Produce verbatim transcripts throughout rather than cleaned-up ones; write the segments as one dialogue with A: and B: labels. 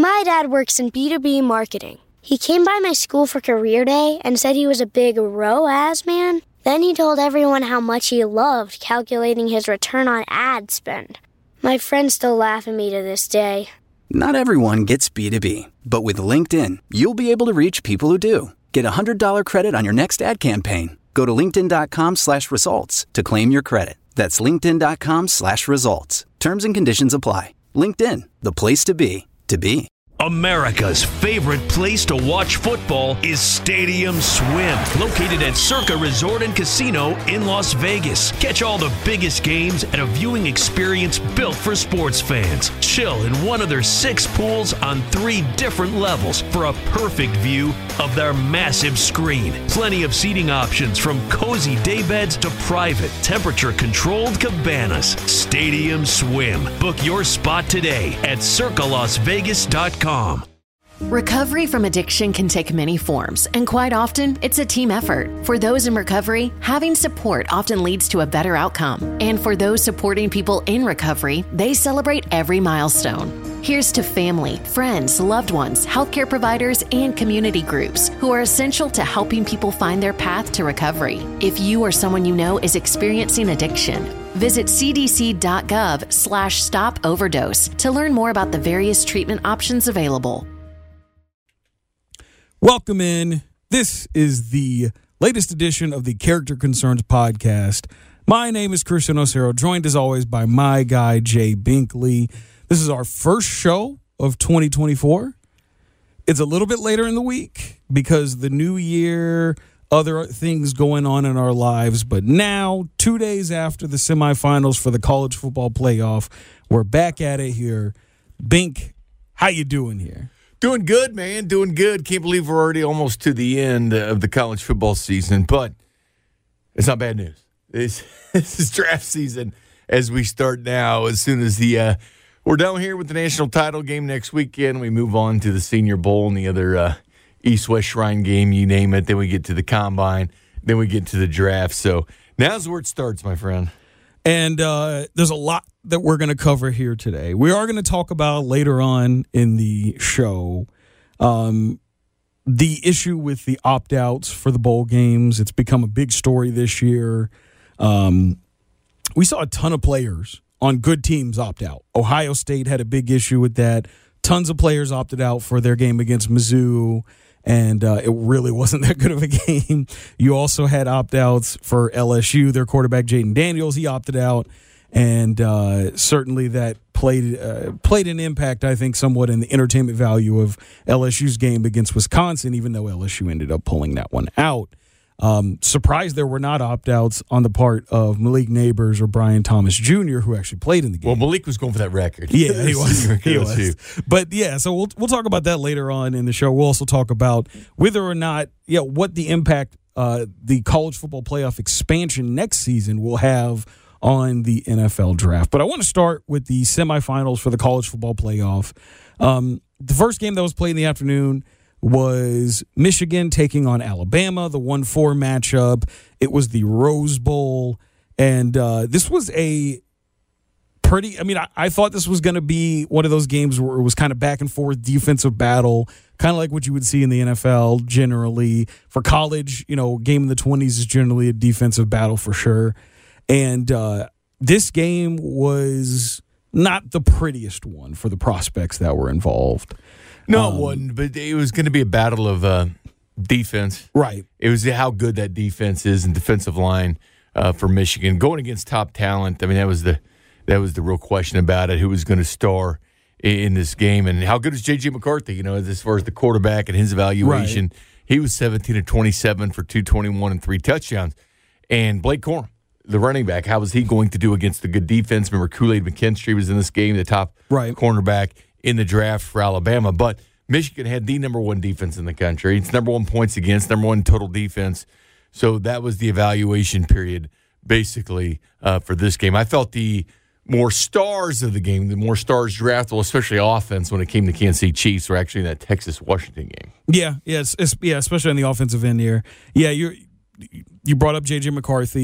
A: My dad works in B two B marketing. He came by my school for career day and said he was a big R O A S man. Then he told everyone how much he loved calculating his return on ad spend. My friends still laugh at me to this day.
B: Not everyone gets B two B, but with LinkedIn, you'll be able to reach people who do. Get a one hundred dollars credit on your next ad campaign. Go to linkedin.com slash results to claim your credit. That's linkedin.com slash results. Terms and conditions apply. LinkedIn, the place to be, to be.
C: America's favorite place to watch football is Stadium Swim, located at Circa Resort and Casino in Las Vegas. Catch all the biggest games at a viewing experience built for sports fans. Chill in one of their six pools on three different levels for a perfect view of their massive screen. Plenty of seating options from cozy daybeds to private, temperature-controlled cabanas. Stadium Swim. Book your spot today at circa las vegas dot com.
D: Recovery from addiction can take many forms, and quite often, it's a team effort. For those in recovery, having support often leads to a better outcome. And for those supporting people in recovery, they celebrate every milestone. Here's to family, friends, loved ones, healthcare providers, and community groups who are essential to helping people find their path to recovery. If you or someone you know is experiencing addiction, visit cdc.gov slash stop overdose to learn more about the various treatment options available.
E: Welcome in. This is the latest edition of the Character Concerns podcast. My name is Christian Osero, joined as always by my guy, Jay Binkley. This is our first show of twenty twenty-four. It's a little bit later in the week because the new year, other things going on in our lives. But now, two days after the semifinals for the college football playoff, we're back at it here. Bink, how you doing here?
F: Doing good, man. Doing good. Can't believe we're already almost to the end of the college football season, but it's not bad news. This, this is draft season as we start now. As soon as the uh, we're done here with the national title game next weekend, we move on to the Senior Bowl and the other uh, East-West Shrine game, you name it. Then we get to the Combine. Then we get to the draft. So now's where it starts, my friend.
E: And uh, there's a lot that we're going to cover here today. We are going to talk about later on in the show um, the issue with the opt-outs for the bowl games. It's become a big story this year. Um, we saw a ton of players on good teams opt out. Ohio State had a big issue with that. Tons of players opted out for their game against Mizzou, and uh, it really wasn't that good of a game. You also had opt-outs for L S U. Their quarterback, Jaden Daniels, he opted out, and uh, certainly that played uh, played an impact, I think, somewhat in the entertainment value of L S U's game against Wisconsin, even though L S U ended up pulling that one out. Um, surprised there were not opt-outs on the part of Malik Neighbors or Brian Thomas Junior, who actually played in the game.
F: Well, Malik was going for that record.
E: Yeah, he was. he was. But, yeah, so we'll we'll talk about that later on in the show. We'll also talk about whether or not, yeah, what the impact uh, the college football playoff expansion next season will have on the N F L draft. But I want to start with the semifinals for the college football playoff. Um, the first game that was played in the afternoon was Michigan taking on Alabama, the one four matchup. It was the Rose Bowl, and uh, this was a pretty – I mean, I, I thought this was going to be one of those games where it was kind of back and forth defensive battle, kind of like what you would see in the N F L generally. For college, you know, game in the twenties is generally a defensive battle for sure. And uh, this game was not the prettiest one for the prospects that were involved.
F: No,
E: um,
F: it wasn't, but it was going to be a battle of uh, defense.
E: Right.
F: It was how good that defense is and defensive line uh, for Michigan. Going against top talent, I mean, that was the that was the real question about it, who was going to star in, in this game. And how good is J J McCarthy, you know, as far as the quarterback and his evaluation. Right. He was seventeen of twenty-seven for two twenty-one and three touchdowns. And Blake Corum, the running back, how was he going to do against the good defense? Remember, Kool-Aid McKinstry was in this game, the top
E: right.
F: cornerback in the draft for Alabama. But Michigan had the number one defense in the country. It's number one points against, number one total defense. So that was the evaluation period, basically, uh, for this game. I felt the more stars of the game, the more stars draftable, especially offense, when it came to Kansas City Chiefs, were actually in that Texas-Washington game.
E: Yeah, yeah, it's, it's, yeah, especially on the offensive end here. Yeah, you you brought up J J McCarthy.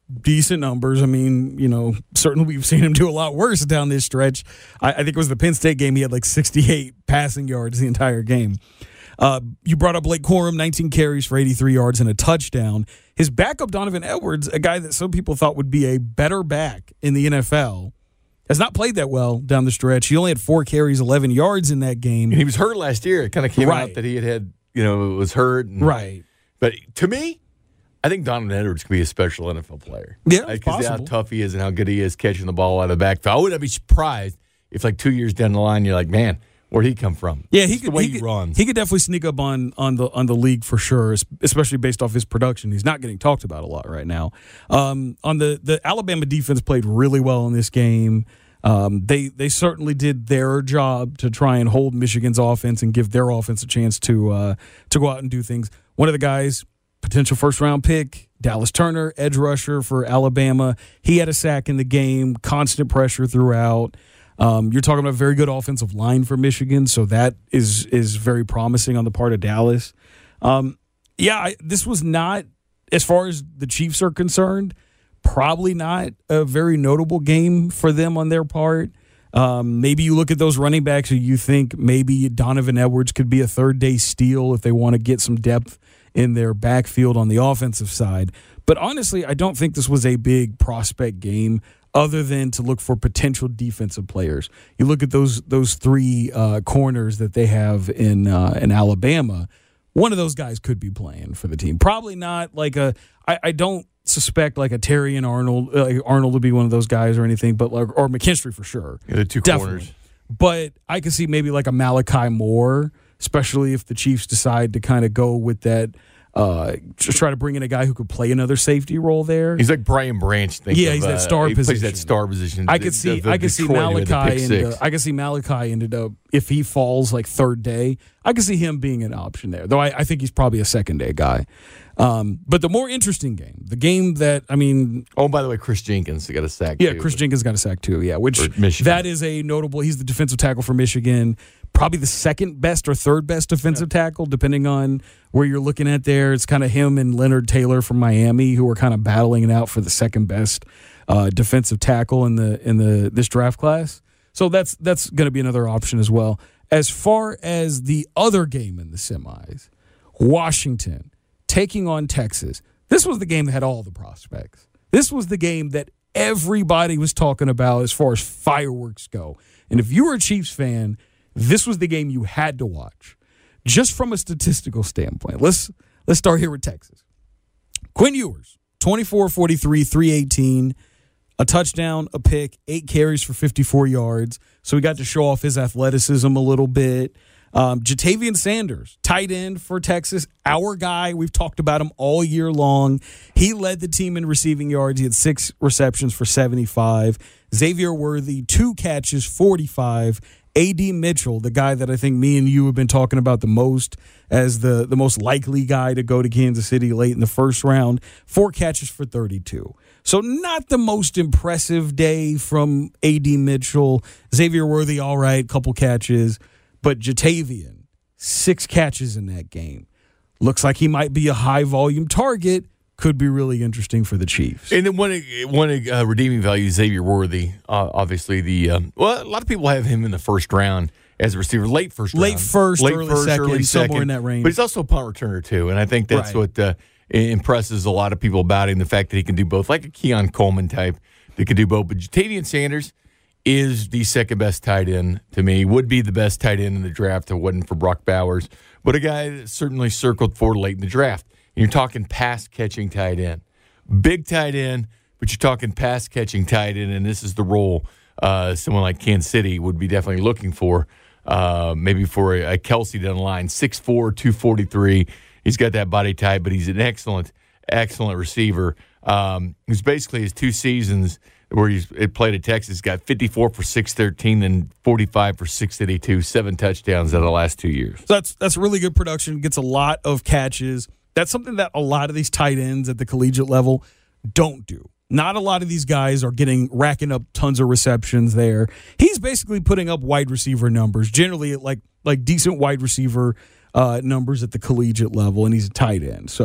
E: decent numbers. I mean, you know, certainly we've seen him do a lot worse down this stretch. I, I think it was the Penn State game. He had like sixty-eight passing yards the entire game. Uh, you brought up Blake Corum, nineteen carries for eighty-three yards and a touchdown. His backup, Donovan Edwards, a guy that some people thought would be a better back in the N F L, has not played that well down the stretch. He only had four carries, eleven yards in that game.
F: And he was hurt last year. It kind of came
E: right.
F: out that he had had, you know, was hurt. And,
E: right.
F: But to me, I think Donovan Edwards could be a special N F L player.
E: Yeah,
F: because how tough he is and how good he is catching the ball out of the backfield. I wouldn't be surprised if, like, two years down the line, you're like, man, where'd he come from?
E: Yeah, he
F: Just
E: could,
F: the way
E: he,
F: he
E: could,
F: runs.
E: he could definitely sneak up on on the on the league for sure, especially based off his production. He's not getting talked about a lot right now. Um, on the the Alabama defense played really well in this game. Um, they they certainly did their job to try and hold Michigan's offense and give their offense a chance to uh, to go out and do things. One of the guys, potential first round pick, Dallas Turner, edge rusher for Alabama. He had a sack in the game, constant pressure throughout. Um, you're talking about a very good offensive line for Michigan, so that is is very promising on the part of Dallas. Um, yeah, I, this was not, as far as the Chiefs are concerned, probably not a very notable game for them on their part. Um, maybe you look at those running backs and you think maybe Donovan Edwards could be a third-day steal if they want to get some depth in their backfield on the offensive side. But honestly, I don't think this was a big prospect game other than to look for potential defensive players. You look at those those three uh, corners that they have in uh, in Alabama, one of those guys could be playing for the team. Probably not like a I, – I don't suspect like a Terry and Arnold uh, – Arnold would be one of those guys or anything, but like, or McKinstry for sure.
F: Yeah, the two
E: Definitely.
F: corners.
E: But I could see maybe like a Malachi Moore, especially if the Chiefs decide to kind of go with that – Uh, just try to bring in a guy who could play another safety role there.
F: He's like Brian Branch. Think
E: yeah,
F: of,
E: he's that
F: uh,
E: star
F: he
E: position.
F: Plays that star position.
E: I could see.
F: The, the
E: I could see
F: Detroit
E: Malachi.
F: pick
E: Ended, I could see Malachi ended up if he falls like third day. I could see him being an option there, though. I, I think he's probably a second day guy. Um, but the more interesting game, the game that I mean.
F: Oh, by the way, Chris Jenkins got a sack.
E: Yeah,
F: too,
E: Chris Jenkins got a sack too. Yeah, which
F: Michigan.
E: That is a notable. He's the defensive tackle for Michigan. Probably the second best or third best defensive yeah. tackle, depending on where you're looking at there. It's kind of him and Leonard Taylor from Miami who are kind of battling it out for the second best uh, defensive tackle in the in the this draft class. So that's that's going to be another option as well. As far as the other game in the semis, Washington taking on Texas. This was the game that had all the prospects. This was the game that everybody was talking about as far as fireworks go. And if you were a Chiefs fan, this was the game you had to watch, just from a statistical standpoint. Let's let's start here with Texas. Quinn Ewers, twenty-four forty-three, three eighteen, a touchdown, a pick, eight carries for fifty-four yards. So we got to show off his athleticism a little bit. Um, Jatavian Sanders, tight end for Texas, our guy. We've talked about him all year long. He led the team in receiving yards. He had six receptions for seventy-five. Xavier Worthy, two catches, forty-five. A D Mitchell, the guy that I think me and you have been talking about the most as the, the most likely guy to go to Kansas City late in the first round, four catches for thirty-two. So not the most impressive day from A D Mitchell. Xavier Worthy, all right, couple catches. But Jatavian, six catches in that game. Looks like he might be a high-volume target. Could be really interesting for the Chiefs.
F: And then one, one uh, redeeming value, Xavier Worthy. Uh, obviously, the um, well, a lot of people have him in the first round as a receiver, late first round.
E: Late first,
F: late
E: early
F: first,
E: second,
F: early
E: somewhere
F: second.
E: in that range.
F: But he's also a punt returner, too. And I think that's
E: right.
F: what uh, impresses a lot of people about him, the fact that he can do both, like a Keon Coleman type that can do both. But Jatavian Sanders is the second-best tight end to me, would be the best tight end in the draft if it wasn't for Brock Bowers, but a guy that certainly circled for late in the draft. And you're talking pass-catching tight end. Big tight end, but you're talking pass-catching tight end, and this is the role uh, someone like Kansas City would be definitely looking for, uh, maybe for a, a Kelsey down the line, six four, two forty-three. He's got that body type, but he's an excellent, excellent receiver. Um, he's basically his two seasons where he's played at Texas, got fifty-four for six thirteen and forty-five for six eighty-two, seven touchdowns out of the last two years.
E: So that's that's really good production, gets a lot of catches. That's something that a lot of these tight ends at the collegiate level don't do. Not a lot of these guys are getting racking up tons of receptions there. He's basically putting up wide receiver numbers, generally like like decent wide receiver uh, numbers at the collegiate level, and he's a tight end. So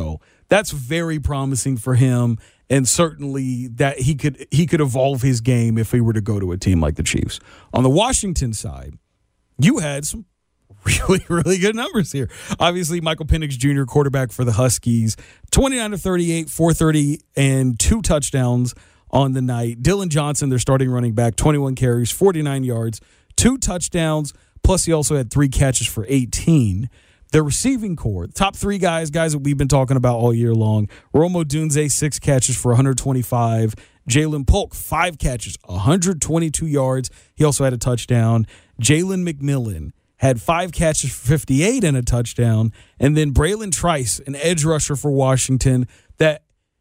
E: that's very promising for him, and certainly that he could he could evolve his game if he were to go to a team like the Chiefs. On the Washington side, you had some really, really good numbers here. Obviously, Michael Penix Junior, quarterback for the Huskies, twenty-nine to thirty-eight, four thirty, and two touchdowns on the night. Dylan Johnson, their starting running back, twenty-one carries, forty-nine yards, two touchdowns, plus he also had three catches for eighteen. Their receiving core, top three guys, guys that we've been talking about all year long. Rome Odunze, six catches for one hundred twenty-five. Jalen Polk, five catches, one hundred twenty-two yards. He also had a touchdown. Jalen McMillan had five catches for fifty-eight and a touchdown. And then Braylon Trice, an edge rusher for Washington that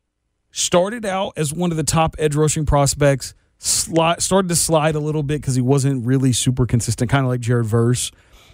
E: started out as one of the top edge rushing prospects, sli- started to slide a little bit because he wasn't really super consistent, kind of like Jared Verse.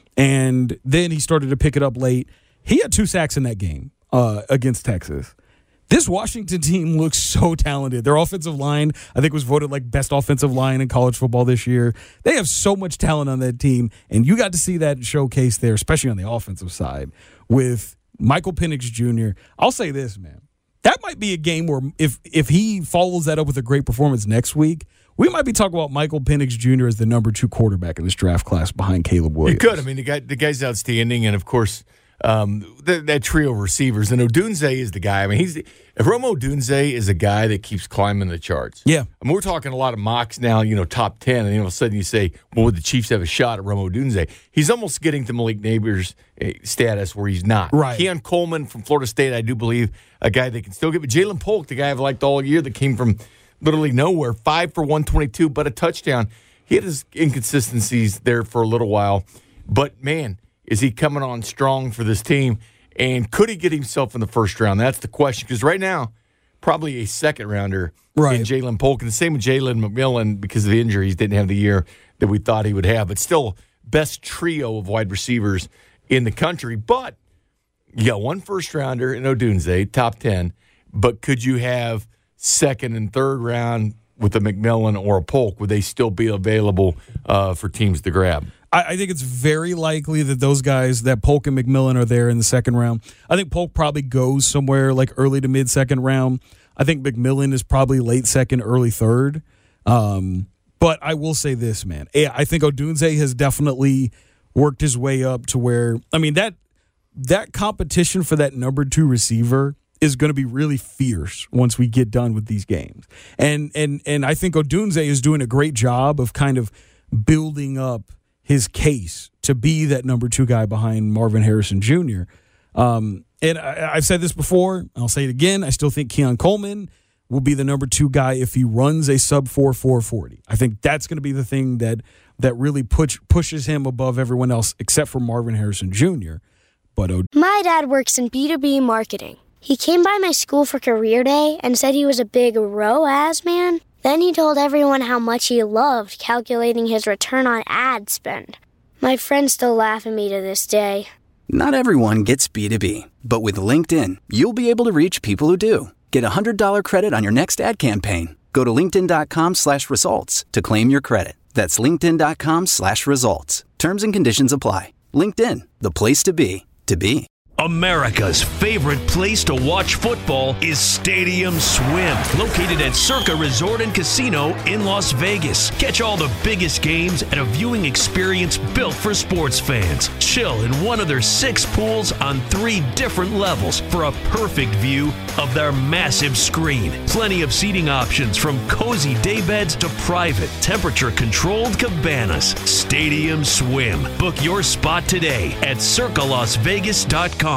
E: And then he started to pick it up late. He had two sacks in that game uh, against Texas. This Washington team looks so talented. Their offensive line, I think, was voted like best offensive line in college football this year. They have so much talent on that team, and you got to see that showcase there, especially on the offensive side with Michael Penix Junior I'll say this, man. That might be a game where if if he follows that up with a great performance next week, we might be talking about Michael Penix Junior as the number two quarterback in this draft class behind Caleb Williams.
F: You could. I mean, the guy, the guy's outstanding, and of course, um, the, that trio of receivers. And Odunze is the guy. I mean, he's Rome Odunze is a guy that keeps climbing the charts.
E: Yeah,
F: I mean, we're talking a lot of mocks now. You know, top ten, and then all of a sudden you say, "Well, would the Chiefs have a shot at Rome Odunze?" He's almost getting to Malik Neighbors' status where he's not.
E: Right.
F: Keon Coleman from Florida State, I do believe, a guy that can still get. But Jalen Polk, the guy I've liked all year, that came from literally nowhere, five for one twenty-two, but a touchdown. He had his inconsistencies there for a little while. But, man, is he coming on strong for this team? And could he get himself in the first round? That's the question. Because right now, probably a second-rounder
E: right.
F: in Jalen Polk. And the same with Jalen McMillan because of the injuries. Didn't have the year that we thought he would have. But still, best trio of wide receivers in the country. But you got one first-rounder in Odunze, top ten. But could you have second and third round with a McMillan or a Polk? Would they still be available uh, for teams to grab?
E: I, I think it's very likely that those guys, that Polk and McMillan, are there in the second round. I think Polk probably goes somewhere like early to mid-second round. I think McMillan is probably late second, early third. Um, but I will say this, man. I think Odunze has definitely worked his way up to where, I mean, that that competition for that number two receiver is going to be really fierce once we get done with these games. And and and I think Odunze is doing a great job of kind of building up his case to be that number two guy behind Marvin Harrison Junior Um, and I, I've said this before, I'll say it again, I still think Keon Coleman will be the number two guy if he runs a sub four four forty. I think that's going to be the thing that that really push, pushes him above everyone else except for Marvin Harrison Junior But Od-
A: My dad works in B two B marketing. He came by my school for career day and said he was a big R O A S man. Then he told everyone how much he loved calculating his return on ad spend. My friends still laugh at me to this day.
B: Not everyone gets B two B, but with LinkedIn, you'll be able to reach people who do. Get a one hundred dollars credit on your next ad campaign. Go to linkedin.com slash results to claim your credit. That's linkedin.com slash results. Terms and conditions apply. LinkedIn, the place to be, to be.
C: America's favorite place to watch football is Stadium Swim, located at Circa Resort and Casino in Las Vegas. Catch all the biggest games at a viewing experience built for sports fans. Chill in one of their six pools on three different levels for a perfect view of their massive screen. Plenty of seating options from cozy daybeds to private, temperature-controlled cabanas. Stadium Swim. Book your spot today at circa las vegas dot com.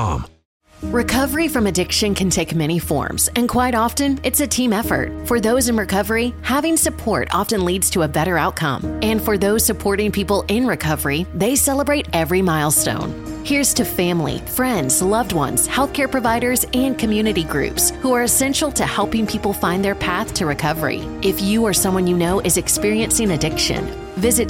D: Recovery from addiction can take many forms, and quite often, it's a team effort. For those in recovery, having support often leads to a better outcome. And for those supporting people in recovery, they celebrate every milestone. Here's to family, friends, loved ones, healthcare providers, and community groups who are essential to helping people find their path to recovery. If you or someone you know is experiencing addiction, visit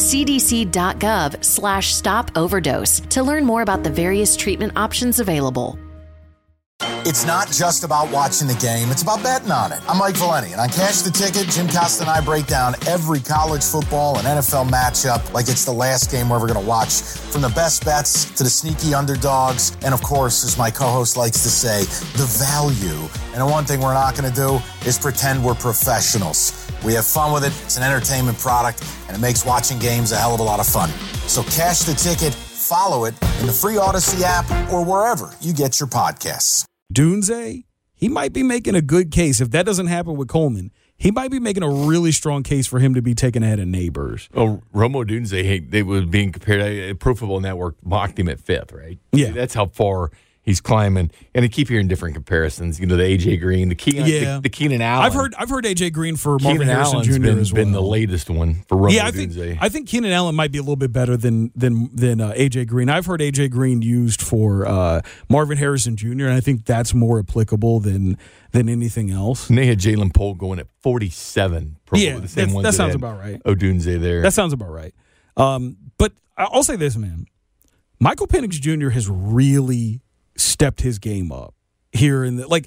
D: cdc.gov slash stop overdose to learn more about the various treatment options available.
G: It's not just about watching the game, it's about betting on it. I'm Mike Valeni, and on Cash the Ticket, Jim Costa and I break down every college football and N F L matchup like it's the last game we're ever going to watch, from the best bets to the sneaky underdogs, and of course, as my co-host likes to say, the value. And the one thing we're not going to do is pretend we're professionals. We have fun with it, it's an entertainment product, and it makes watching games a hell of a lot of fun. So Cash the Ticket, follow it in the free Odyssey app or wherever you get your podcasts.
E: Dunze, he might be making a good case. If that doesn't happen with Coleman, he might be making a really strong case for him to be taken ahead of Neighbors.
F: Oh, Romo Dunze, hey, they were being compared. Pro Football Network mocked him at fifth, right?
E: Yeah.
F: That's how far he's climbing. And I keep hearing different comparisons. You know, the A J Green, the Keenan,
E: yeah.
F: the, the Keenan Allen.
E: I've heard I've heard A J Green for Marvin
F: Keenan
E: Harrison
F: Allen's
E: Junior
F: been,
E: as well.
F: been the latest one for Romo
E: yeah, I think,
F: Dunze.
E: I think Keenan Allen might be a little bit better than than than uh, A J Green. I've heard A J Green used for uh, Marvin Harrison Junior, and I think that's more applicable than than anything else.
F: And they had Jalen Poole going at forty-seven.
E: Yeah,
F: the same
E: that, that sounds about right.
F: Odunze there.
E: That sounds about right. Um, but I'll say this, man. Michael Penix Junior has really stepped his game up here in the like.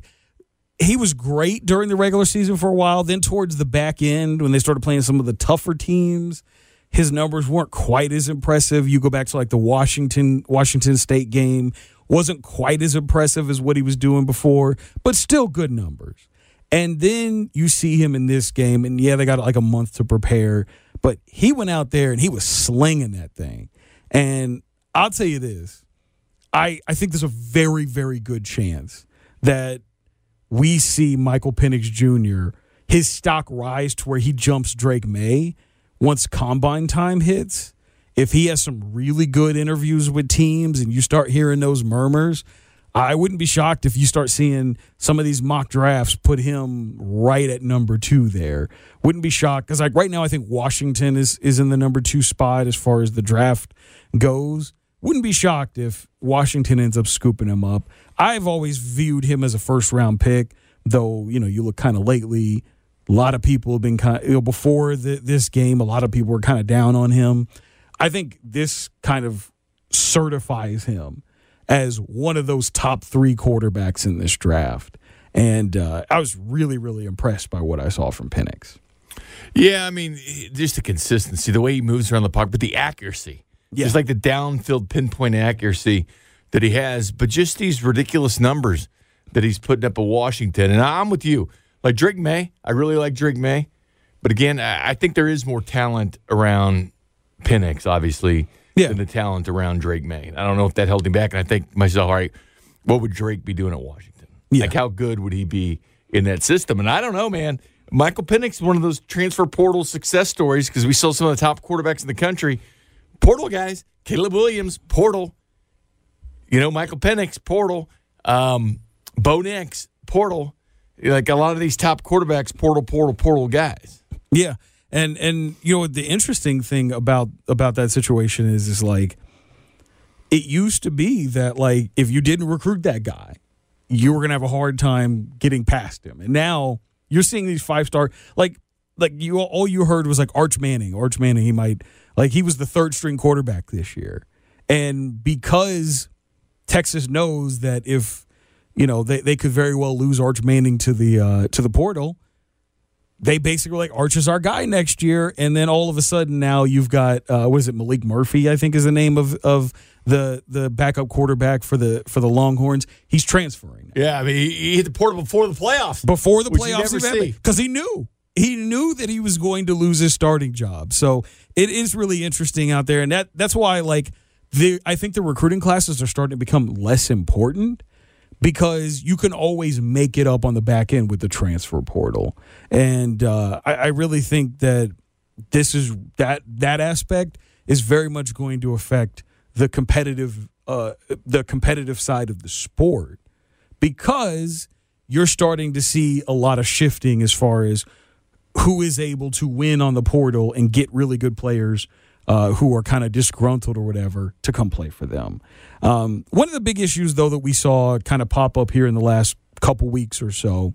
E: He was great during the regular season for a while. Then towards the back end, when they started playing some of the tougher teams, his numbers weren't quite as impressive. You go back to like the Washington Washington State game, wasn't quite as impressive as what he was doing before, but still good numbers. And then you see him in this game, and yeah, they got like a month to prepare, but he went out there and he was slinging that thing. And I'll tell you this, I, I think there's a very, very good chance that we see Michael Penix Junior, his stock rise to where he jumps Drake May once combine time hits. If he has some really good interviews with teams and you start hearing those murmurs, I wouldn't be shocked if you start seeing some of these mock drafts put him right at number two there. Wouldn't be shocked because like right now I think Washington is, is in the number two spot as far as the draft goes. Wouldn't be shocked if Washington ends up scooping him up. I've always viewed him as a first-round pick, though, you know, you look kind of lately, a lot of people have been kind of, you know, before the, this game, a lot of people were kind of down on him. I think this kind of certifies him as one of those top three quarterbacks in this draft. And uh, I was really, really impressed by what I saw from Penix.
F: Yeah, I mean, just the consistency, the way he moves around the pocket, but the accuracy. Yeah. Just like the downfield pinpoint accuracy that he has, but just these ridiculous numbers that he's putting up at Washington. And I'm with you. Like Drake May, I really like Drake May. But again, I think there is more talent around Penix, obviously, yeah. than the talent around Drake May. I don't know if that held him back. And I think to myself, all right, what would Drake be doing at Washington? Yeah. Like how good would he be in that system? And I don't know, man. Michael Penix is one of those transfer portal success stories because we saw some of the top quarterbacks in the country. Portal guys, Caleb Williams, portal. You know, Michael Penix, portal. Um, Bo Nix, portal. Like a lot of these top quarterbacks, portal, portal, portal guys.
E: Yeah, and and you know the interesting thing about about that situation is is like it used to be that like if you didn't recruit that guy, you were gonna have a hard time getting past him, and now you're seeing these five star like like you all you heard was like Arch Manning, Arch Manning. He might like he was the third string quarterback this year, and because Texas knows that if you know they, they could very well lose Arch Manning to the uh, to the portal. They basically were like, Arch is our guy next year. And then all of a sudden now you've got, uh, what is it, Malik Murphy, I think is the name of of the the backup quarterback for the for the Longhorns. He's transferring now.
F: Yeah, I mean, he, he hit the portal before the playoffs.
E: Before the playoffs even because he knew. He knew that he was going to lose his starting job. So it is really interesting out there. And that that's why, like, the I think the recruiting classes are starting to become less important. Because you can always make it up on the back end with the transfer portal. And uh, I, I really think that this is that that aspect is very much going to affect the competitive uh, the competitive side of the sport because you're starting to see a lot of shifting as far as who is able to win on the portal and get really good players Uh, who are kind of disgruntled or whatever to come play for them. Um, one of the big issues, though, that we saw kind of pop up here in the last couple weeks or so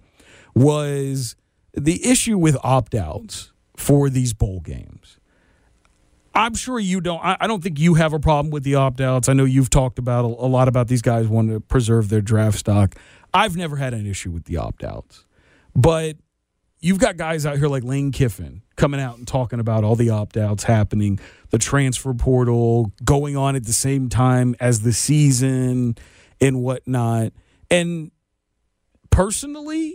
E: was the issue with opt-outs for these bowl games. I'm sure you don't. I, I don't think you have a problem with the opt-outs. I know you've talked about a, a lot about these guys wanting to preserve their draft stock. I've never had an issue with the opt-outs. But you've got guys out here like Lane Kiffin coming out and talking about all the opt-outs happening, the transfer portal going on at the same time as the season and whatnot. And personally,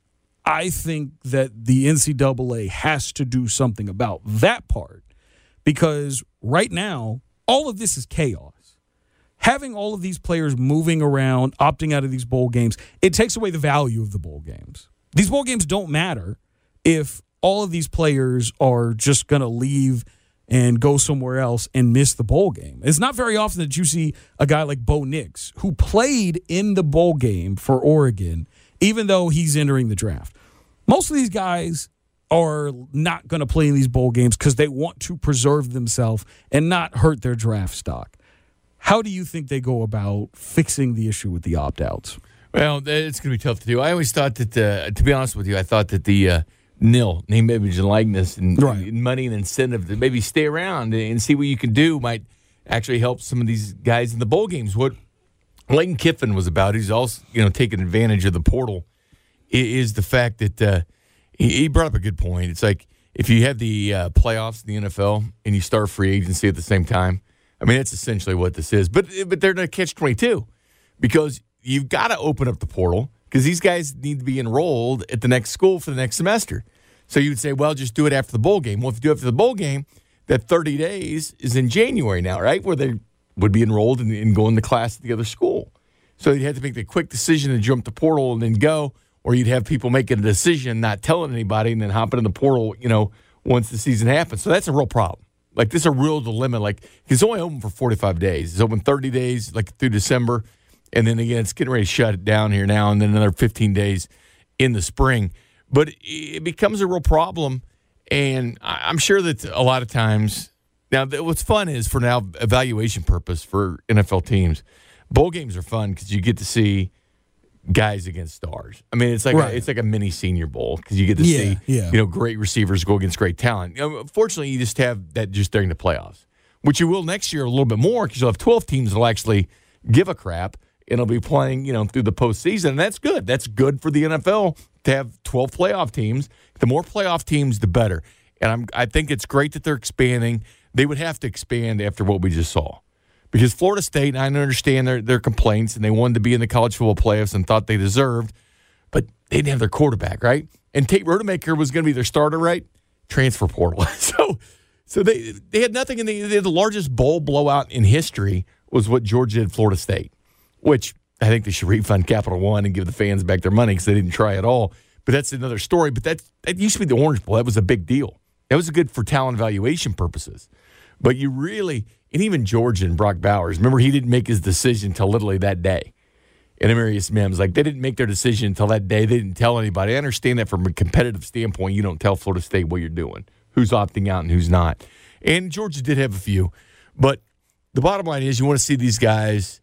E: I think that the N C double A has to do something about that part. Because right now, all of this is chaos. Having all of these players moving around, opting out of these bowl games, it takes away the value of the bowl games. These bowl games don't matter if all of these players are just going to leave and go somewhere else and miss the bowl game. It's not very often that you see a guy like Bo Nix, who played in the bowl game for Oregon, even though he's entering the draft. Most of these guys are not going to play in these bowl games because they want to preserve themselves and not hurt their draft stock. How do you think they go about fixing the issue with the opt-outs?
F: Well, it's going to be tough to do. I always thought that, uh, to be honest with you, I thought that the uh, N I L, name, image, and likeness, and,
E: right.
F: and money and incentive to maybe stay around and see what you can do might actually help some of these guys in the bowl games. What Lane Kiffin was about, he's also, you know, taking advantage of the portal, is the fact that uh, he brought up a good point. It's like if you have the uh, playoffs in the N F L and you start free agency at the same time, I mean, that's essentially what this is. But but they're going to catch twenty-two because you've got to open up the portal because these guys need to be enrolled at the next school for the next semester. So you would say, well, just do it after the bowl game. Well, if you do it after the bowl game, that thirty days is in January now, right, where they would be enrolled and, and go into class at the other school. So you had to make the quick decision to jump the portal and then go. Or you'd have people making a decision, not telling anybody, and then hopping in the portal, you know, once the season happens. So that's a real problem. Like, this is a real dilemma. Like, it's only open for forty-five days. It's open thirty days, like, through December. And then, again, it's getting ready to shut it down here now, and then another fifteen days in the spring. But it becomes a real problem, and I'm sure that a lot of times – now, what's fun is, for now, evaluation purpose for N F L teams, bowl games are fun because you get to see – guys against stars. I mean, it's like
E: right.
F: a, it's like a mini Senior Bowl because you get to
E: yeah,
F: see
E: yeah.
F: you know great receivers go against great talent. You know, fortunately, you just have that just during the playoffs, which you will next year a little bit more because you'll have twelve teams that'll actually give a crap and it'll be playing you know through the postseason, and that's good. That's good for the N F L to have twelve playoff teams. The more playoff teams, the better. And I'm I think it's great that they're expanding. They would have to expand after what we just saw. Because Florida State, and I understand their, their complaints, and they wanted to be in the college football playoffs and thought they deserved, but they didn't have their quarterback, right? And Tate Rodemaker was going to be their starter, right? Transfer portal. so so they they had nothing, and they, they had the largest bowl blowout in history was what Georgia did Florida State, which I think they should refund Capital One and give the fans back their money because they didn't try at all. But that's another story. But that, that used to be the Orange Bowl. That was a big deal. That was good for talent evaluation purposes. But you really – and even Georgia and Brock Bowers, remember he didn't make his decision until literally that day. And Amarius Mims, like they didn't make their decision until that day. They didn't tell anybody. I understand that from a competitive standpoint, you don't tell Florida State what you're doing, who's opting out and who's not. And Georgia did have a few. But the bottom line is you want to see these guys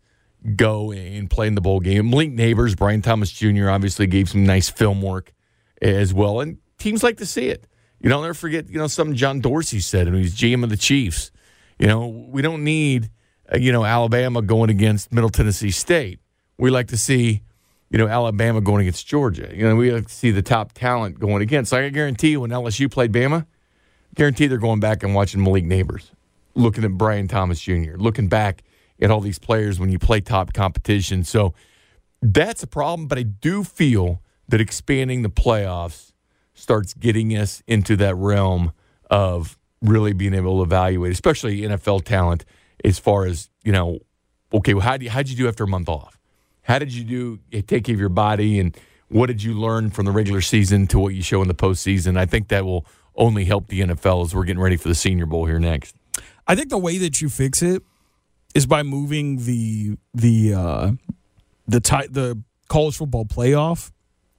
F: go and play in the bowl game. Malik Neighbors, Brian Thomas Junior obviously gave some nice film work as well. And teams like to see it. You know, I'll never forget, you know, something John Dorsey said when he was G M of the Chiefs. You know, we don't need, uh, you know, Alabama going against Middle Tennessee State. We like to see, you know, Alabama going against Georgia. You know, we like to see the top talent going against. Like I guarantee you when L S U played Bama, guarantee they're going back and watching Malik Neighbors, looking at Brian Thomas Junior, looking back at all these players when you play top competition. So that's a problem, but I do feel that expanding the playoffs starts getting us into that realm of really being able to evaluate, especially N F L talent, as far as, you know, okay, well, how did you, how'd you do after a month off? How did you do take care of your body, and what did you learn from the regular season to what you show in the postseason? I think that will only help the N F L as we're getting ready for the Senior Bowl here next.
E: I think the way that you fix it is by moving the the uh, the ty- the college football playoff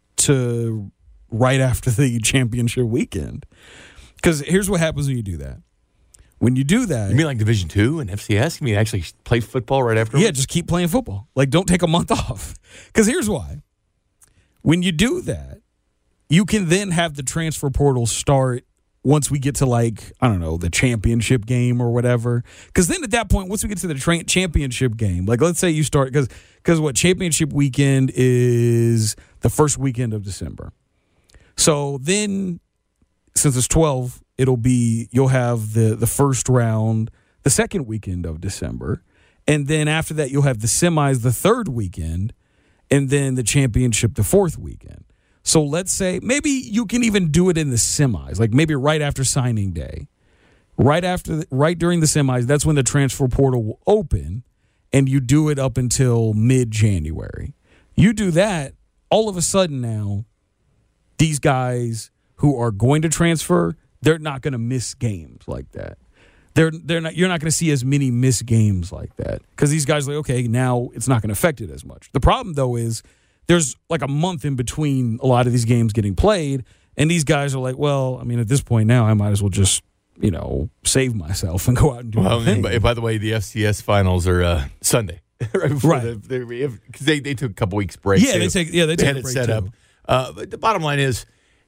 E: to right after the championship weekend. Because here's what happens when you do that. When you do that...
F: You mean like Division Two and F C S? You mean actually play football right after?
E: Yeah, just keep playing football. Like, don't take a month off. Because here's why. When you do that, you can then have the transfer portal start once we get to, like, I don't know, the championship game or whatever. Because then at that point, once we get to the tra- championship game, like let's say you start, because because what championship weekend is the first weekend of December. So then, since it's twelve, it'll be, you'll have the, the first round the second weekend of December. And then after that, you'll have the semis the third weekend, and then the championship the fourth weekend. So let's say maybe you can even do it in the semis, like maybe right after signing day, right after, the, right during the semis. That's when the transfer portal will open, and you do it up until mid-January. You do that, all of a sudden now, these guys who are going to transfer, they're not going to miss games like that. They're they're not. You're not going to see as many missed games like that because these guys are like, okay, now it's not going to affect it as much. The problem though is there's like a month in between a lot of these games getting played, and these guys are like, well, I mean, at this point now, I might as well just you know save myself and go out and do
F: well,
E: my thing.
F: By, by the way, the F C S finals are uh, Sunday, right? Before
E: right.
F: Because the, they, they took a couple weeks break.
E: Yeah, they, they take yeah they,
F: they
E: take
F: had
E: a
F: it
E: break
F: set
E: too.
F: up. Uh, but the bottom line is,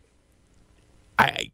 F: I.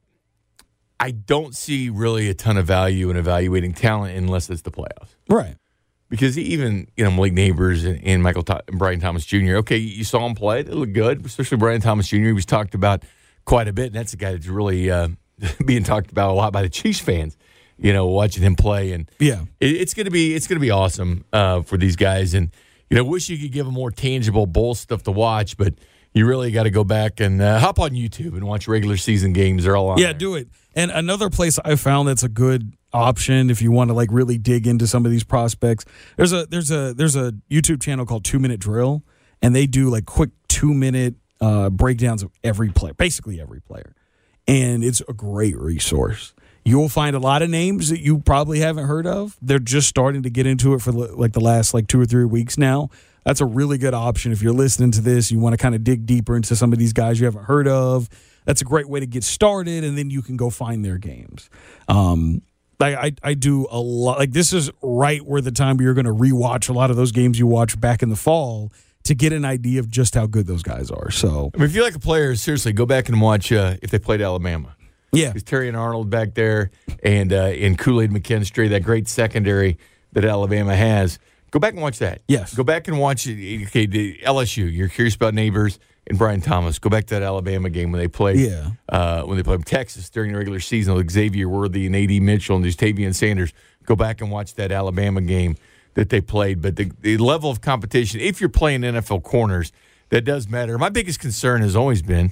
F: I don't see really a ton of value in evaluating talent unless it's the playoffs.
E: Right.
F: Because even, you know, Malik Neighbors and, and Michael Th- and Brian Thomas Junior, okay, you saw him play. It looked good, especially Brian Thomas Junior He was talked about quite a bit, and that's a guy that's really uh, being talked about a lot by the Chiefs fans, you know, watching him play. And
E: yeah,
F: it, it's going to be it's going to be awesome uh, for these guys. And, you know, wish you could give them more tangible bowl stuff to watch, but you really got to go back and uh, hop on YouTube and watch regular season games. They're all on
E: Yeah,
F: there.
E: do it. And another place I found that's a good option if you want to like really dig into some of these prospects. There's a there's a there's a YouTube channel called Two Minute Drill, and they do like quick two minute uh, breakdowns of every player, basically every player, and it's a great resource. You'll find a lot of names that you probably haven't heard of. They're just starting to get into it for like the last like two or three weeks now. That's a really good option if you're listening to this. You want to kind of dig deeper into some of these guys you haven't heard of. That's a great way to get started, and then you can go find their games. Um, I, I I do a lot. Like this is right where the time you're going to rewatch a lot of those games you watched back in the fall to get an idea of just how good those guys are. So,
F: I mean, if you like a player, seriously, go back and watch uh, if they played Alabama.
E: Yeah,
F: because Terry and Arnold back there, and uh, and Kool-Aid McKinstry, that great secondary that Alabama has. Go back and watch that.
E: Yes.
F: Go back and watch okay, the L S U. You're curious about Neighbors and Brian Thomas. Go back to that Alabama game when they played.
E: Yeah.
F: Uh, when they played Texas during the regular season with Xavier Worthy and A D Mitchell and Tavian Sanders. Go back and watch that Alabama game that they played. But the, the level of competition, if you're playing N F L corners, that does matter. My biggest concern has always been,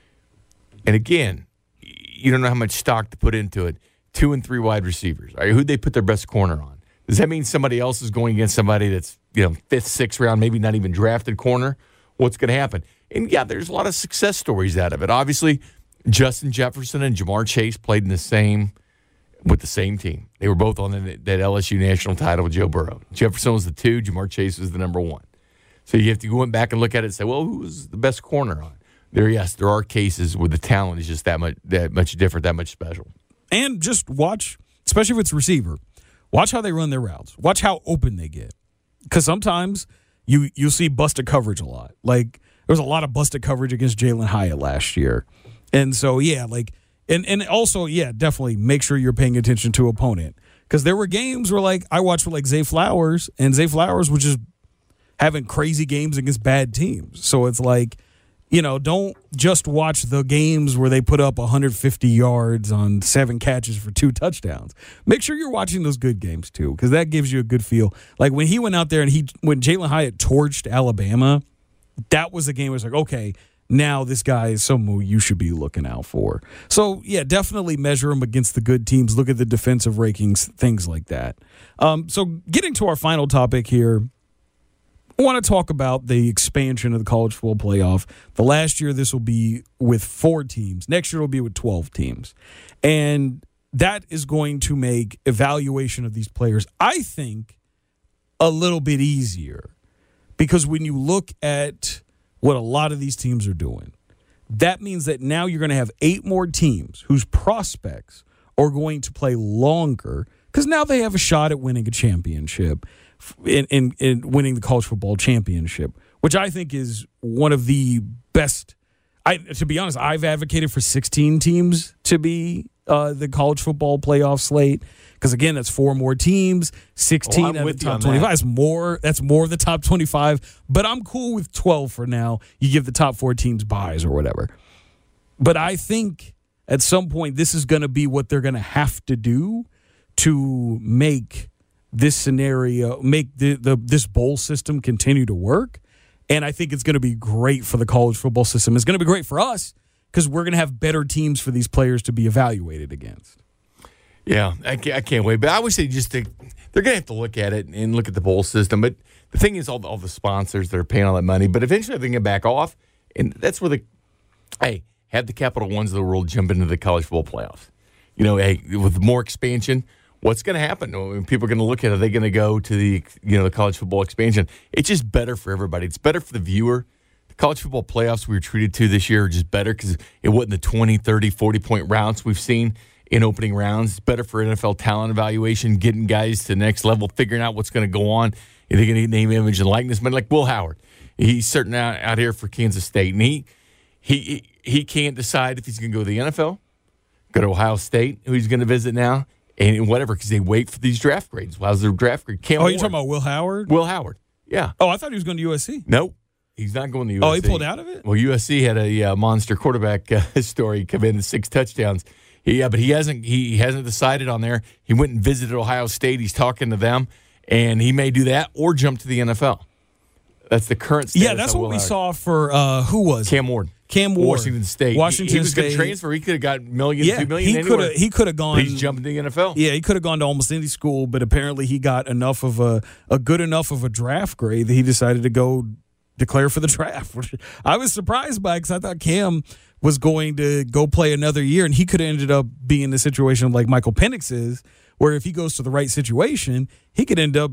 F: and again, you don't know how much stock to put into it, two and three wide receivers. All right, who'd they put their best corner on? Does that mean somebody else is going against somebody that's, you know, fifth, sixth round, maybe not even drafted corner? What's going to happen? And, yeah, there's a lot of success stories out of it. Obviously, Justin Jefferson and Jamar Chase played in the same with the same team. They were both on the, that L S U national title with Joe Burrow. Jefferson was the two. Jamar Chase was the number one. So you have to go back and look at it and say, well, who was the best corner on? There, yes, there are cases where the talent is just that much, that much different, that much special.
E: And just watch, especially if it's receiver, watch how they run their routes. Watch how open they get. Because sometimes you, you'll see busted coverage a lot. Like, there was a lot of busted coverage against Jalen Hyatt last year. And so, yeah, like, and, and also, yeah, definitely make sure you're paying attention to opponent. Because there were games where, like, I watched with, like, Zay Flowers, and Zay Flowers was just having crazy games against bad teams. So it's like, you know, don't just watch the games where they put up one hundred fifty yards on seven catches for two touchdowns. Make sure you're watching those good games, too, because that gives you a good feel. Like, when he went out there and he, when Jalen Hyatt torched Alabama, that was the game where it's like, okay, now this guy is someone you should be looking out for. So, yeah, definitely measure him against the good teams. Look at the defensive rankings, things like that. Um, so, getting to our final topic here, I want to talk about the expansion of the college football playoff. The last year, this will be with four teams. Next year, it'll be with twelve teams. And that is going to make evaluation of these players, I think, a little bit easier. Because when you look at what a lot of these teams are doing, that means that now you're going to have eight more teams whose prospects are going to play longer because now they have a shot at winning a championship. In, in, in winning the college football championship, which I think is one of the best I to be honest, I've advocated for sixteen teams to be uh, the college football playoff slate because again, that's four more teams, sixteen
F: oh,
E: out of the top twenty-five. That's more. That's more of the top twenty-five. But I'm cool with twelve for now. You give the top four teams buys or whatever. But I think at some point this is going to be what they're going to have to do to make this scenario, make the, the this bowl system continue to work. And I think it's going to be great for the college football system. It's going to be great for us because we're going to have better teams for these players to be evaluated against.
F: Yeah, I can't, I can't wait. But I would say just to, they're going to have to look at it and look at the bowl system. But the thing is, all the, all the sponsors that are paying all that money. But eventually they're going to back off. And that's where the, hey, have the Capital Ones of the world jump into the college football playoffs. You know, hey, with more expansion, what's going to happen? I mean, people are going to look at it. Are they going to go to the, you know, the college football expansion? It's just better for everybody. It's better for the viewer. The college football playoffs we were treated to this year are just better because it wasn't the twenty, thirty, forty-point rounds we've seen in opening rounds. It's better for N F L talent evaluation, getting guys to the next level, figuring out what's going to go on. Are they going to get name, image, and likeness? But like Will Howard, he's starting out, out here for Kansas State, and he he he can't decide if he's going to go to the N F L, go to Ohio State, who he's going to visit now, and whatever, because they wait for these draft grades. How's their draft grade? Cam
E: oh, you're
F: Ward.
E: talking about Will Howard?
F: Will Howard, yeah.
E: Oh, I thought he was going to U S C.
F: Nope. He's not going to U S C.
E: Oh, he pulled out of it?
F: Well, U S C had a uh, monster quarterback uh, story come in, six touchdowns. He, yeah, but he hasn't he hasn't decided on there. He went and visited Ohio State. He's talking to them, and he may do that or jump to the N F L. That's the current status.
E: Yeah, that's what
F: Will
E: we
F: Howard.
E: saw for, uh, who was
F: Cam Ward.
E: Cam Ward.
F: Washington State.
E: Washington
F: he, he was going
E: State.
F: to transfer. He could have got million,
E: Yeah,
F: two million
E: he
F: anywhere.
E: could have he could have gone.
F: But he's jumping to the N F L.
E: Yeah, he could have gone to almost any school, but apparently he got enough of a a good enough of a draft grade that he decided to go declare for the draft. Which I was surprised by because I thought Cam was going to go play another year, and he could have ended up being in the situation like Michael Penix is, where if he goes to the right situation, he could end up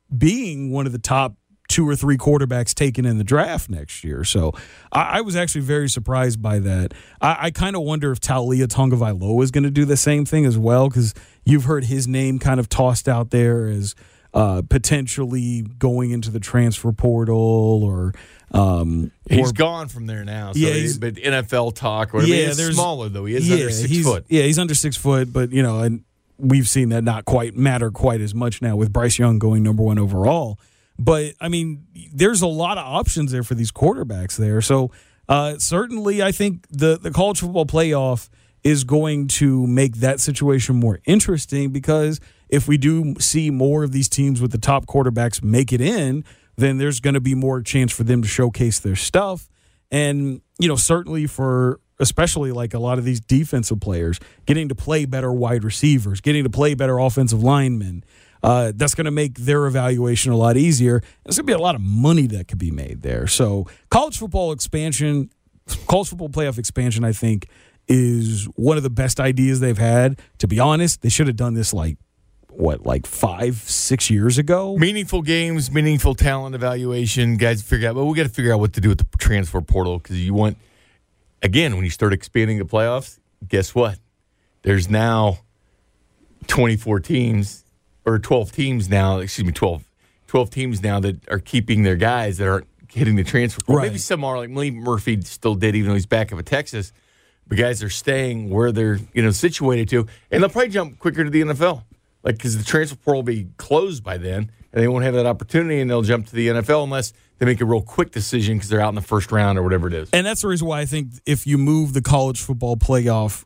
E: being one of the top two or three quarterbacks taken in the draft next year. So I, I was actually very surprised by that. I, I kind of wonder if Taulia Tagovailoa is going to do the same thing as well, because you've heard his name kind of tossed out there as uh, potentially going into the transfer portal or um,
F: he's
E: or,
F: gone from there now. So
E: yeah,
F: he,
E: he's,
F: but N F L talk, or yeah, he's smaller though. He is
E: yeah,
F: under six
E: he's,
F: foot.
E: Yeah, he's under six foot, but you know, and we've seen that not quite matter quite as much now with Bryce Young going number one overall. But, I mean, there's a lot of options there for these quarterbacks there. So, uh, certainly, I think the, the college football playoff is going to make that situation more interesting because if we do see more of these teams with the top quarterbacks make it in, then there's going to be more chance for them to showcase their stuff. And, you know, certainly for especially like a lot of these defensive players, getting to play better wide receivers, getting to play better offensive linemen, Uh, that's going to make their evaluation a lot easier. There's going to be a lot of money that could be made there. So college football expansion, college football playoff expansion, I think, is one of the best ideas they've had. To be honest, they should have done this like, what, like five, six years ago?
F: Meaningful games, meaningful talent evaluation. Guys figure out, well, we got to figure out what to do with the transfer portal because you want, again, when you start expanding the playoffs, guess what? There's now twenty-four teams. Or twelve teams now, excuse me, twelve, twelve teams now that are keeping their guys that aren't hitting the transfer portal.
E: Right.
F: Maybe some are, like Malik Murphy still did, even though he's back up at Texas. But guys are staying where they're, you know, situated to, and they'll probably jump quicker to the N F L, like because the transfer portal will be closed by then, and they won't have that opportunity, and they'll jump to the N F L unless they make a real quick decision because they're out in the first round or whatever it is.
E: And that's the reason why I think if you move the college football playoff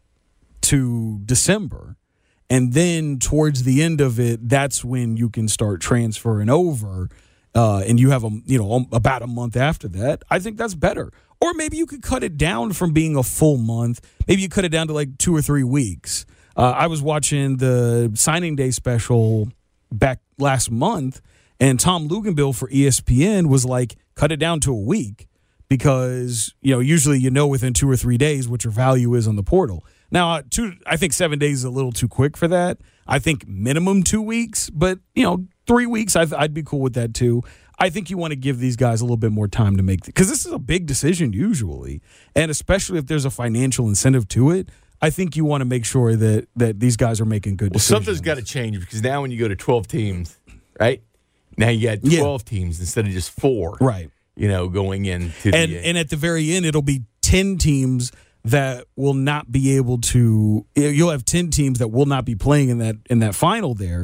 E: to December. And then towards the end of it, that's when you can start transferring over, uh, and you have a you know about a month after that. I think that's better. Or maybe you could cut it down from being a full month. Maybe you cut it down to like two or three weeks. Uh, I was watching the signing day special back last month, and Tom Luginbill for E S P N was like, cut it down to a week because you know usually you know within two or three days what your value is on the portal. Now, two, I think seven days is a little too quick for that. I think minimum two weeks, but, you know, three weeks, I'd, I'd be cool with that too. I think you want to give these guys a little bit more time to make – because this is a big decision usually, and especially if there's a financial incentive to it, I think you want to make sure that, that these guys are making good
F: well,
E: decisions.
F: Something's got to change because now when you go to twelve teams, right, now you got twelve yeah. teams instead of just four.
E: Right.
F: You know, going into
E: and,
F: the –
E: And at the very end, it'll be ten teams that will not be able to. You'll have ten teams that will not be playing in that in that final there,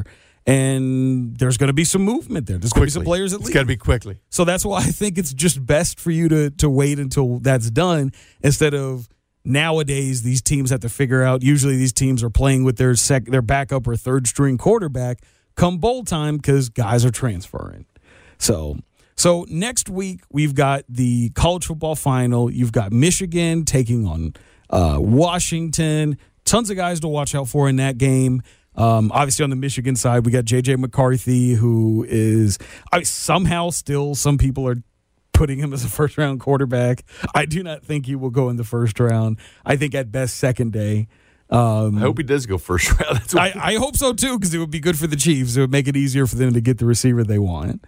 E: and there's going to be some movement there. There's going to be some players that leave.
F: It's got to be quickly.
E: So that's why I think it's just best for you to to wait until that's done instead of nowadays these teams have to figure out. Usually these teams are playing with their sec, their backup or third string quarterback come bowl time because guys are transferring. So. So next week, we've got the college football final. You've got Michigan taking on uh, Washington. Tons of guys to watch out for in that game. Um, obviously, on the Michigan side, we got J J McCarthy, who is I, somehow still some people are putting him as a first-round quarterback. I do not think he will go in the first round. I think at best second day. Um,
F: I hope he does go first round. That's what
E: I, I hope so, too, because it would be good for the Chiefs. It would make it easier for them to get the receiver they want.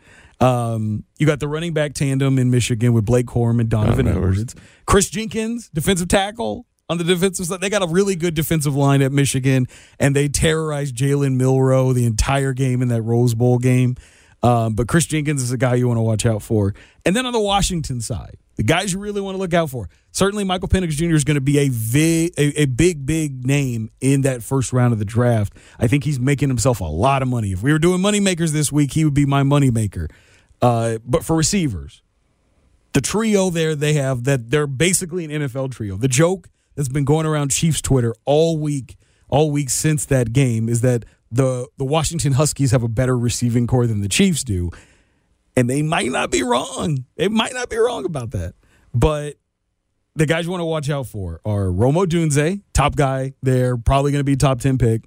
E: Um, you got the running back tandem in Michigan with Blake Corum and Donovan
F: oh,
E: Edwards. Chris Jenkins, defensive tackle on the defensive side. They got a really good defensive line at Michigan, and they terrorized Jalen Milroe the entire game in that Rose Bowl game. Um, but Chris Jenkins is a guy you want to watch out for. And then on the Washington side, the guys you really want to look out for. Certainly Michael Penix Junior is going to be a, vi- a, a big, big name in that first round of the draft. I think he's making himself a lot of money. If we were doing money makers this week, he would be my money maker. Uh, but for receivers, the trio there they have that they're basically an N F L trio. The joke that's been going around Chiefs Twitter all week, all week since that game is that the the Washington Huskies have a better receiving core than the Chiefs do, and they might not be wrong. They might not be wrong about that. But the guys you want to watch out for are Rome Odunze, top guy there, probably going to be top ten pick.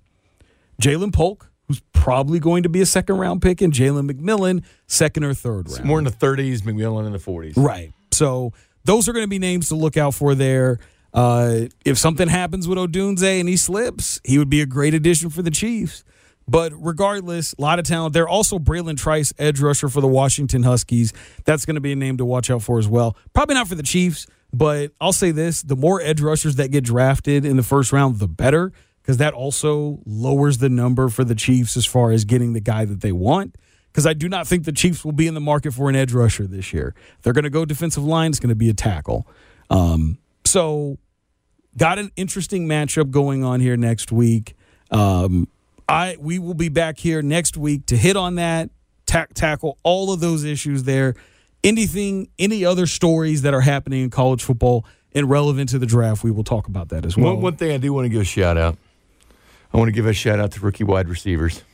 E: Jalen Polk, who's probably going to be a second-round pick, and Jalen McMillan, second or third round.
F: More in the thirties, McMillan in the forties.
E: Right. So those are going to be names to look out for there. Uh, if something happens with Odunze and he slips, he would be a great addition for the Chiefs. But regardless, a lot of talent there. Also, Braylon Trice, edge rusher for the Washington Huskies. That's going to be a name to watch out for as well. Probably not for the Chiefs, but I'll say this. The more edge rushers that get drafted in the first round, the better, because that also lowers the number for the Chiefs as far as getting the guy that they want. Because I do not think the Chiefs will be in the market for an edge rusher this year. If they're going to go defensive line, it's going to be a tackle. Um, so, got an interesting matchup going on here next week. Um, I we will be back here next week to hit on that, ta- tackle all of those issues there. Anything, any other stories that are happening in college football and relevant to the draft, we will talk about that as well.
F: One, one thing I do want to give a shout out. I want to give a shout out to rookie wide receivers.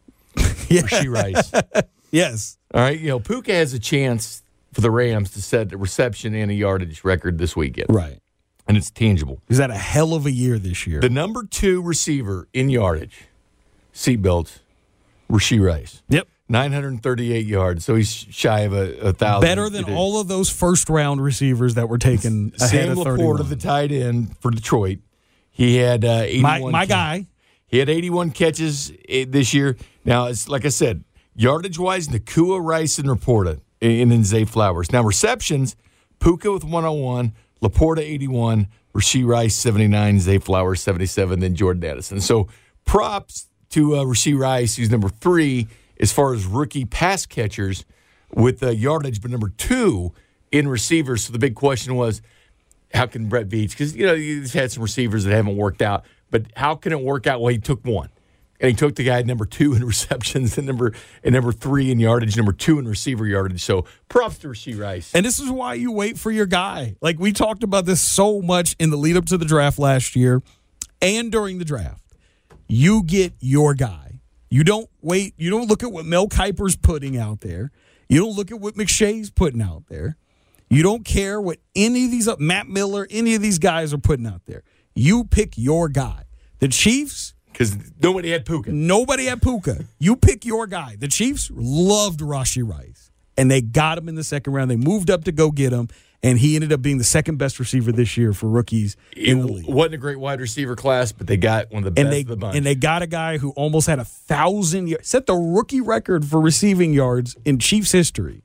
E: Yeah.
F: Rashee Rice.
E: Yes.
F: All right. You know, Puka has a chance for the Rams to set a reception and a yardage record this weekend.
E: Right.
F: And it's tangible.
E: He's had a hell of a year this year.
F: The number two receiver in yardage, seatbelts, Rashee Rice.
E: Yep.
F: nine hundred thirty-eight yards, so he's shy of a, a thousand.
E: Better than all of those first-round receivers that were taken ahead
F: Sam
E: of thirty-one.
F: Laporta, the tight end for Detroit, he had uh, eighty-one.
E: My, my guy.
F: He had eighty-one catches this year. Now, it's like I said, yardage-wise, Nakua, Rice, and Laporta, and then Zay Flowers. Now, receptions, Puka with one oh one, Laporta eighty-one, Rashee Rice seventy-nine, Zay Flowers seventy-seven, then Jordan Addison. So props to uh, Rashee Rice, who's number three as far as rookie pass catchers with uh, yardage, but number two in receivers. So the big question was, how can Brett Veach, because, you know, he's had some receivers that haven't worked out, but how can it work out? Well, he took one. And he took the guy number two in receptions and number and number three in yardage, number two in receiver yardage. So props to Rashee Rice.
E: And this is why you wait for your guy. Like, we talked about this so much in the lead up to the draft last year and during the draft. You get your guy. You don't wait. You don't look at what Mel Kiper's putting out there. You don't look at what McShay's putting out there. You don't care what any of these, Matt Miller, any of these guys are putting out there. You pick your guy. The Chiefs,
F: because nobody had Puka.
E: Nobody had Puka. You pick your guy. The Chiefs loved Rashee Rice, and they got him in the second round. They moved up to go get him, and he ended up being the second best receiver this year for rookies in the league.
F: It wasn't a great wide receiver class, but they got one of the best
E: and they,
F: of the bunch.
E: And they got a guy who almost had a thousand yards, set the rookie record for receiving yards in Chiefs history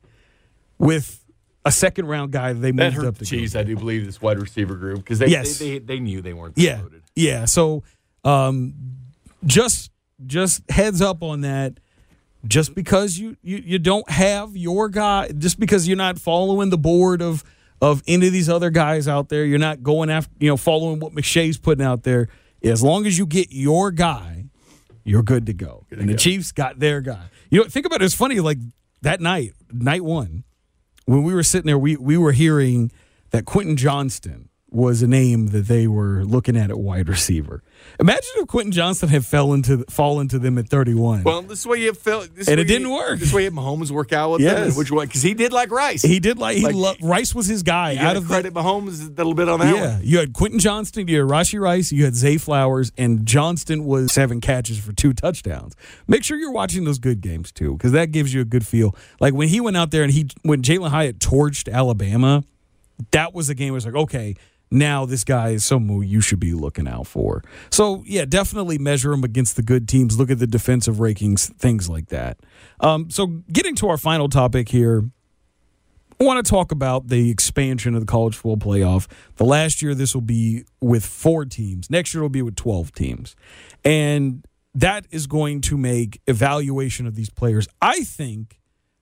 E: with a second-round guy that they moved
F: that hurt
E: up to
F: the Chiefs,
E: go.
F: I do believe, this wide receiver group, because they,
E: yes.
F: they, they they knew they weren't
E: yeah.
F: loaded.
E: Yeah, so um, just just heads up on that. Just because you, you, you don't have your guy, just because you're not following the board of of any of these other guys out there. You're not going after, you know, following what McShay's putting out there. As long as you get your guy, you're good to go. Good to and the go. Chiefs got their guy. You know, think about it. It's funny, like that night, night one, when we were sitting there, we, we were hearing that Quentin Johnston was a name that they were looking at at wide receiver. Imagine if Quentin Johnston had fell into fall into them at thirty-one.
F: Well, this is why you felt,
E: and it didn't
F: you,
E: work.
F: This way, Mahomes work out with
E: yes.
F: them. Which one? Because he did like Rice.
E: He did like he like, loved, Rice was his guy.
F: You
E: out of
F: credit
E: the,
F: Mahomes a little bit on that.
E: Yeah,
F: one.
E: you had Quentin Johnston, you had Rashee Rice, you had Zay Flowers, and Johnston was seven catches for two touchdowns. Make sure you're watching those good games too, because that gives you a good feel. Like when he went out there and he when Jalen Hyatt torched Alabama, that was a game where it's like, okay, now this guy is someone you should be looking out for. So, yeah, definitely measure him against the good teams. Look at the defensive rankings, things like that. Um, so getting to our final topic here, I want to talk about the expansion of the college football playoff. The last year, this will be with four teams. Next year, it will be with twelve teams. And that is going to make evaluation of these players, I think,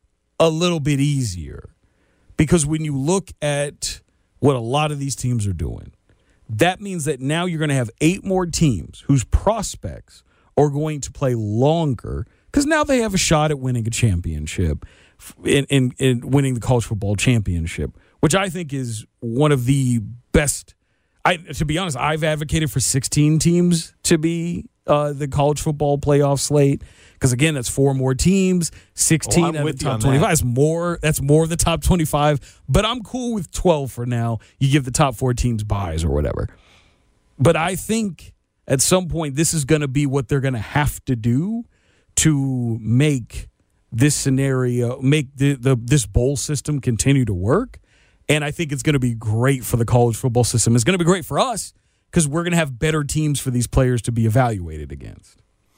E: a little bit easier. Because when you look at what a lot of these teams are doing, that means that now you're going to have eight more teams whose prospects are going to play longer because now they have a shot at winning a championship and in, in, in winning the college football championship, which I think is one of the best. I, to be honest, I've advocated for sixteen teams to be uh, the college football playoff slate. Because, again, that's four more teams, sixteen
F: oh,
E: out of the top twenty-five. That. That's more, that's more of the top twenty-five. But I'm cool with twelve for now. You give the top four teams buys or whatever. But I think at some point this is going to be what they're going to have to do to make this scenario, make the, the this bowl system continue to work. And I think it's going to be great for the college football system. It's going to be great for us because we're going to have better teams for these players to be evaluated against.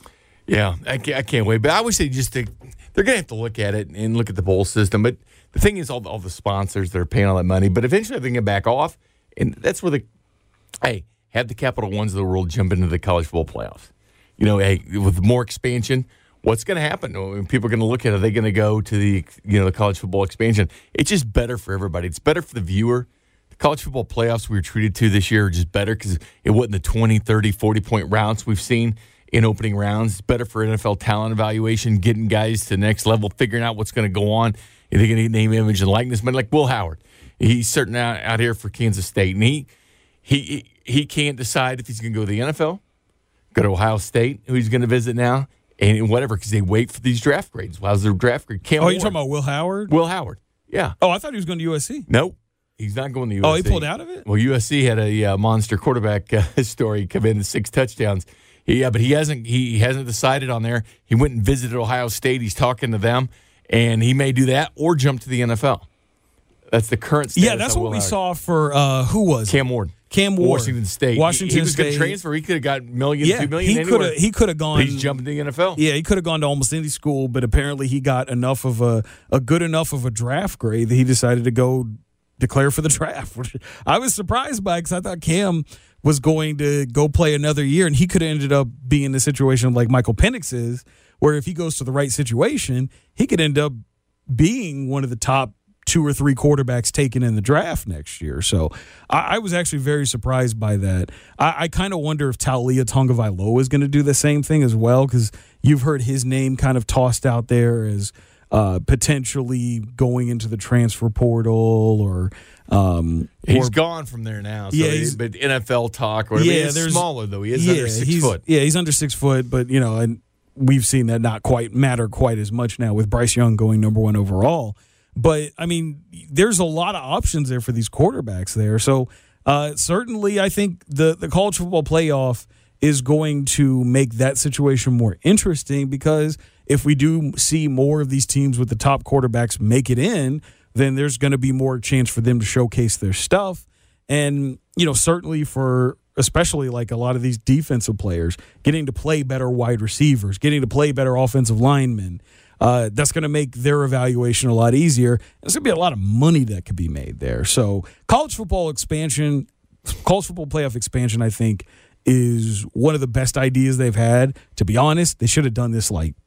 F: Yeah, I can't, I can't wait. But I always say just to, they're going to have to look at it and look at the bowl system. But the thing is, all the, all the sponsors, they're paying all that money. But eventually they're going to back off. And that's where the, hey, have the Capital Ones of the world jump into the college football playoffs. You know, hey, with more expansion, what's going to happen? When people are going to look at it, are they going to go to the, you know, the college football expansion? It's just better for everybody. It's better for the viewer. The college football playoffs we were treated to this year are just better because it wasn't the twenty, thirty, forty-point rounds we've seen in opening rounds. It's better for N F L talent evaluation, getting guys to the next level, figuring out what's going to go on. Are they going to get name, image, and likeness? But like Will Howard, he's starting out, out here for Kansas State, and he he he can't decide if he's going to go to the N F L, go to Ohio State, who he's going to visit now, and whatever, because they wait for these draft grades. How's their draft grade? Cam
E: oh,
F: Ward.
E: you're talking about Will Howard?
F: Will Howard, yeah.
E: Oh, I thought he was going to U S C.
F: Nope. He's not going to U S C.
E: Oh, he pulled out of it?
F: Well, U S C had a uh, monster quarterback uh, story come in six touchdowns. Yeah, but he hasn't he hasn't decided on there. He went and visited Ohio State. He's talking to them, and he may do that or jump to the N F L. That's the current status.
E: Yeah, that's what we Howard. saw for, uh, who was
F: Cam Ward.
E: Cam Ward.
F: Washington State.
E: Washington
F: he, he was
E: State.
F: going to transfer. He could have got million,
E: yeah,
F: two million
E: he
F: anywhere.
E: Could he could have gone.
F: But he's jumping to the N F L.
E: Yeah, he could have gone to almost any school, but apparently he got enough of a, a good enough of a draft grade that he decided to go declare for the draft. I was surprised by it because I thought Cam was going to go play another year, and he could have ended up being in a situation like Michael Penix is, where if he goes to the right situation, he could end up being one of the top two or three quarterbacks taken in the draft next year. So I, I was actually very surprised by that. I, I kind of wonder if Taulia Tagovailoa is going to do the same thing as well, because you've heard his name kind of tossed out there as uh, potentially going into the transfer portal or um,
F: he's
E: or,
F: gone from there now. So
E: yeah,
F: he, but N F L talk or whatever.
E: Yeah,
F: he's
E: there's
F: smaller though. He is
E: yeah,
F: under six
E: he's,
F: foot.
E: Yeah, he's under six foot, but you know, and we've seen that not quite matter quite as much now with Bryce Young going number one overall. But I mean, there's a lot of options there for these quarterbacks there. So uh, certainly, I think the the college football playoff is going to make that situation more interesting, because if we do see more of these teams with the top quarterbacks make it in, then there's going to be more chance for them to showcase their stuff. And, you know, certainly for especially like a lot of these defensive players, getting to play better wide receivers, getting to play better offensive linemen, uh, that's going to make their evaluation a lot easier. There's going to be a lot of money that could be made there. So college football expansion, college football playoff expansion, I think, is one of the best ideas they've had. To be honest, they should have done this like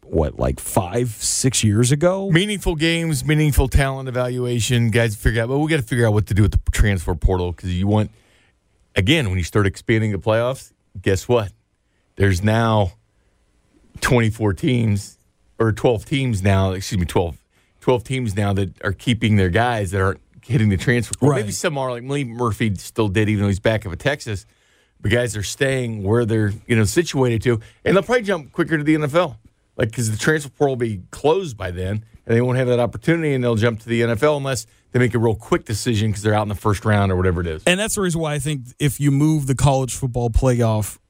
E: what, like five, six years ago.
F: Meaningful games, meaningful talent evaluation. Guys figure out, well, we got to figure out what to do with the transfer portal because you want, again, when you start expanding the playoffs, guess what? There's now twenty-four teams, or twelve teams now, excuse me, twelve, twelve teams now that are keeping their guys that aren't hitting the transfer portal.
E: Right.
F: Maybe some are, like Lee Murphy still did, even though he's back up at Texas. But guys are staying where they're, you know, situated to, and they'll probably jump quicker to the N F L. Like, because the transfer portal will be closed by then, and they won't have that opportunity, and they'll jump to the N F L unless they make a real quick decision because they're out in the first round or whatever it is.
E: And that's the reason why I think if you move the college football playoff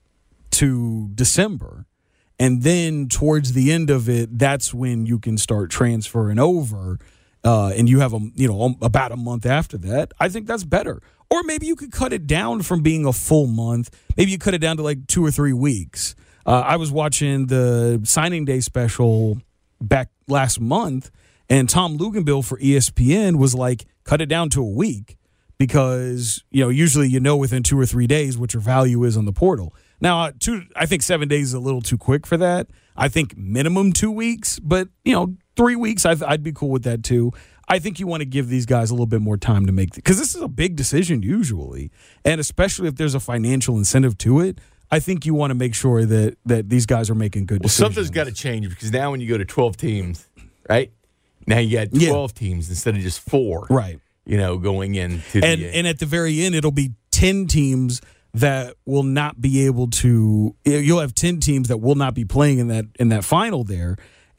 E: to December, and then towards the end of it, that's when you can start transferring over, uh, and you have a you know about a month after that. I think that's better. Or maybe you could cut it down from being a full month. Maybe you cut it down to like two or three weeks. Uh, I was watching the signing day special back last month, and Tom Luginbill for E S P N was like, cut it down to a week because, you know, usually you know within two or three days what your value is on the portal. Now, two, I think seven days is a little too quick for that. I think minimum two weeks, but, you know, three weeks, I'd, I'd be cool with that too. I think you want to give these guys a little bit more time to make, because this is a big decision usually, and especially if there's a financial incentive to it. I think you want to make sure that that these guys are making good
F: well,
E: decisions.
F: Something's got to change because now when you go to twelve teams, right? Now you got twelve yeah. teams instead of just four,
E: right?
F: You know, going into
E: and
F: the,
E: and at the very end, it'll be ten teams that will not be able to. You'll have ten teams that will not be playing in that in that final there.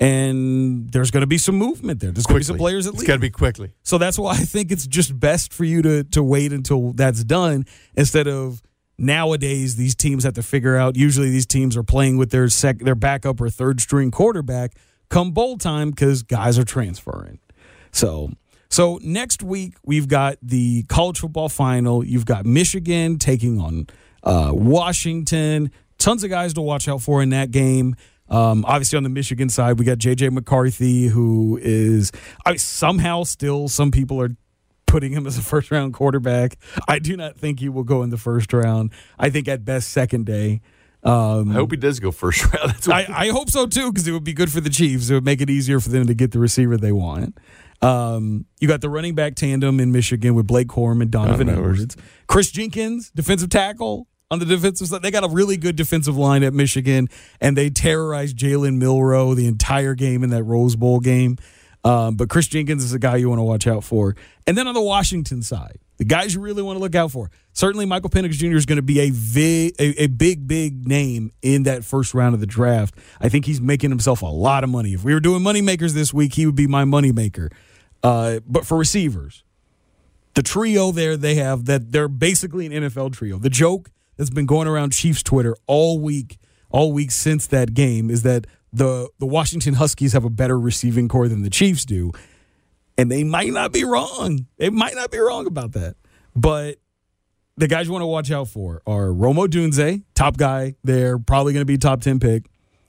E: And there's going to be some movement there. There's going to be some players that leave.
F: It's got to be quickly.
E: So that's why I think it's just best for you to to wait until that's done instead of nowadays these teams have to figure out. Usually these teams are playing with their sec, their backup or third string quarterback come bowl time because guys are transferring. So so next week we've got the college football final. You've got Michigan taking on uh, Washington. Tons of guys to watch out for in that game. Um, obviously, on the Michigan side, we got J J McCarthy, who is I mean, somehow still some people are putting him as a first-round quarterback. I do not think he will go in the first round. I think at best second day. Um,
F: I hope he does go first round. That's
E: I, I hope so, too, because it would be good for the Chiefs. It would make it easier for them to get the receiver they want. Um, you got the running back tandem in Michigan with Blake Corum and Donovan Edwards. Chris Jenkins, defensive tackle. On the defensive side, they got a really good defensive line at Michigan, and they terrorized Jalen Milroe the entire game in that Rose Bowl game. Um, but Chris Jenkins is a guy you want to watch out for. And then on the Washington side, the guys you really want to look out for. Certainly Michael Penix Junior is going to be a, vi- a, a big, big name in that first round of the draft. I think he's making himself a lot of money. If we were doing money makers this week, he would be my money maker. Uh, but for receivers, the trio there they have, that they're basically an N F L trio. The joke that's been going around Chiefs Twitter all week, all week since that game is that the the Washington Huskies have a better receiving core than the Chiefs do. And they might not be wrong. They might not be wrong about that. But the guys you want to watch out for are Rome Odunze, top guy there, probably going to be top ten pick.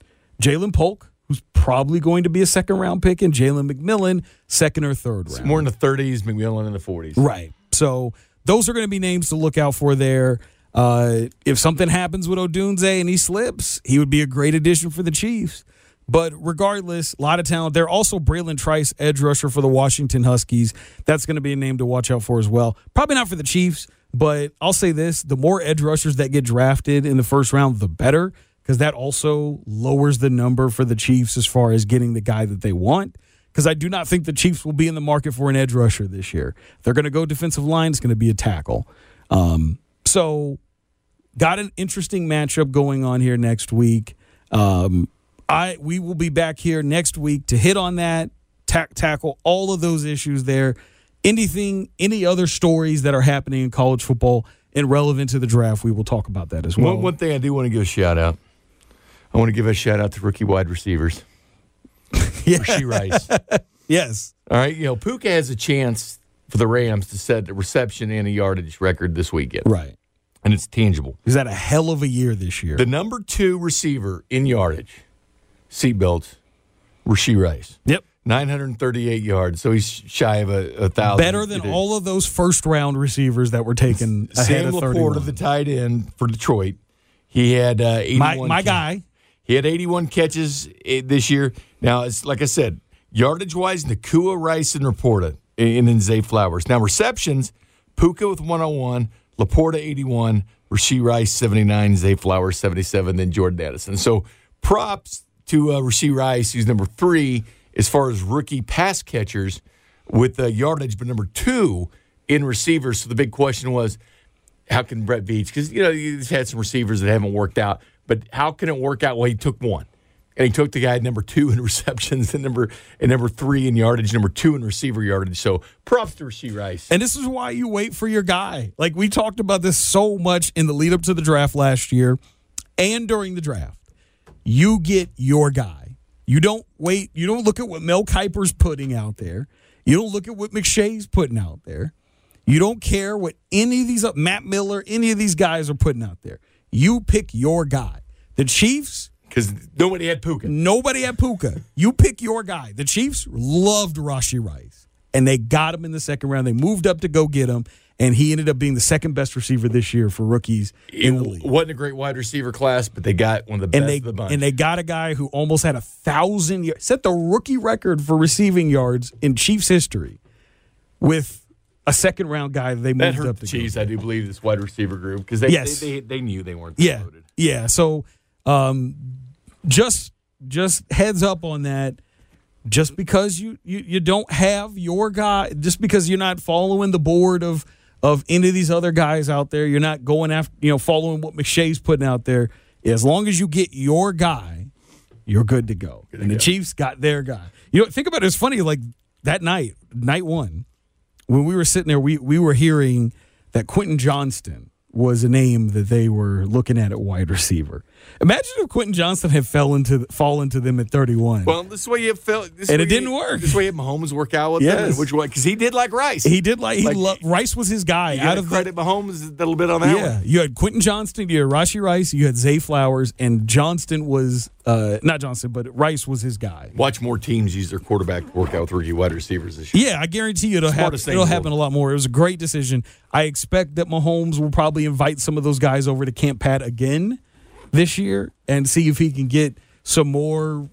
E: Jalen Polk, who's probably going to be a second-round pick, and Jalen McMillan, second or third round.
F: It's more in the thirties, McMillan in the forties.
E: Right. So those are going to be names to look out for there. Uh, if something happens with Odunze and he slips, he would be a great addition for the Chiefs. But regardless, a lot of talent there. Also, Braylon Trice, edge rusher for the Washington Huskies. That's going to be a name to watch out for as well. Probably not for the Chiefs, but I'll say this. The more edge rushers that get drafted in the first round, the better, because that also lowers the number for the Chiefs as far as getting the guy that they want. Because I do not think the Chiefs will be in the market for an edge rusher this year. If they're going to go defensive line, it's going to be a tackle. Um So, got an interesting matchup going on here next week. Um, I we will be back here next week to hit on that, ta- tackle all of those issues there. Anything, any other stories that are happening in college football and relevant to the draft, we will talk about that as well.
F: One, one thing I do want to give a shout out. I want to give a shout out to rookie wide receivers.
E: yeah.
F: Rashee Rice.
E: Yes.
F: All right. You know, Puka has a chance for the Rams to set a reception and a yardage record this weekend.
E: Right.
F: And it's tangible.
E: He's had a hell of a year this year.
F: The number two receiver in yardage, seatbelts, Rashee Rice.
E: Yep.
F: nine hundred thirty-eight yards, so he's shy of a, a thousand.
E: Better than all of those first-round receivers that were taken ahead
F: Sam
E: of thirty-one.
F: Laporta, the tight end for Detroit, he had uh, eighty-one.
E: My, my guy.
F: He had eighty-one catches this year. Now, it's like I said, yardage-wise, Nakua, Rice, and Laporta, and then Zay Flowers. Now, receptions, Puka with one oh one, Laporta eighty-one, Rashee Rice seventy-nine, Zay Flowers seventy-seven, then Jordan Addison. So props to uh, Rashee Rice, who's number three as far as rookie pass catchers with uh, yardage, but number two in receivers. So the big question was, how can Brett Veach, because, you know, he's had some receivers that haven't worked out, but how can it work out? Well, he took one. And he took the guy number two in receptions and number and number three in yardage, number two in receiver yardage. So props to Rashee Rice.
E: And this is why you wait for your guy. Like, we talked about this so much in the lead up to the draft last year and during the draft. You get your guy. You don't wait. You don't look at what Mel Kiper's putting out there. You don't look at what McShay's putting out there. You don't care what any of these, Matt Miller, any of these guys are putting out there. You pick your guy. The Chiefs,
F: because nobody had Puka.
E: Nobody had Puka. You pick your guy. The Chiefs loved Rashee Rice, and they got him in the second round. They moved up to go get him, and he ended up being the second best receiver this year for rookies in the league.
F: It wasn't a great wide receiver class, but they got one of the best
E: and they,
F: of the bunch.
E: And they got a guy who almost had a thousand yards, set the rookie record for receiving yards in Chiefs history with a second round guy that they moved
F: that hurt
E: up to
F: the Chiefs,
E: go.
F: I do believe, this wide receiver group, because they,
E: yes.
F: they, they they knew they weren't
E: yeah.
F: loaded.
E: Yeah, so um, just just heads up on that. Just because you, you, you don't have your guy, just because you're not following the board of of any of these other guys out there, you're not going after, you know, following what McShay's putting out there. As long as you get your guy, you're good to go. Good to and the go. Chiefs got their guy. You know, think about it. It's funny, like that night, night one, when we were sitting there, we we were hearing that Quentin Johnston was a name that they were looking at at wide receiver. Imagine if Quentin Johnston had fell into fall into them at thirty-one.
F: Well, this way you felt, this
E: and
F: way
E: it didn't
F: you,
E: work.
F: This way Mahomes work out with
E: yes.
F: them, which way? Because he did like Rice.
E: He did like, he
F: like,
E: loved, Rice was his guy.
F: You
E: out of
F: credit
E: the,
F: Mahomes a little bit on that
E: yeah,
F: one.
E: you had Quentin Johnston, you had Rashee Rice, you had Zay Flowers, and Johnston was uh, not Johnston, but Rice was his guy.
F: Watch more teams use their quarterback to work out with rookie wide receivers this year.
E: Yeah, I guarantee you it'll happen. It'll happen a lot more. It was a great decision. I expect that Mahomes will probably invite some of those guys over to Camp Pat again this year and see if he can get some more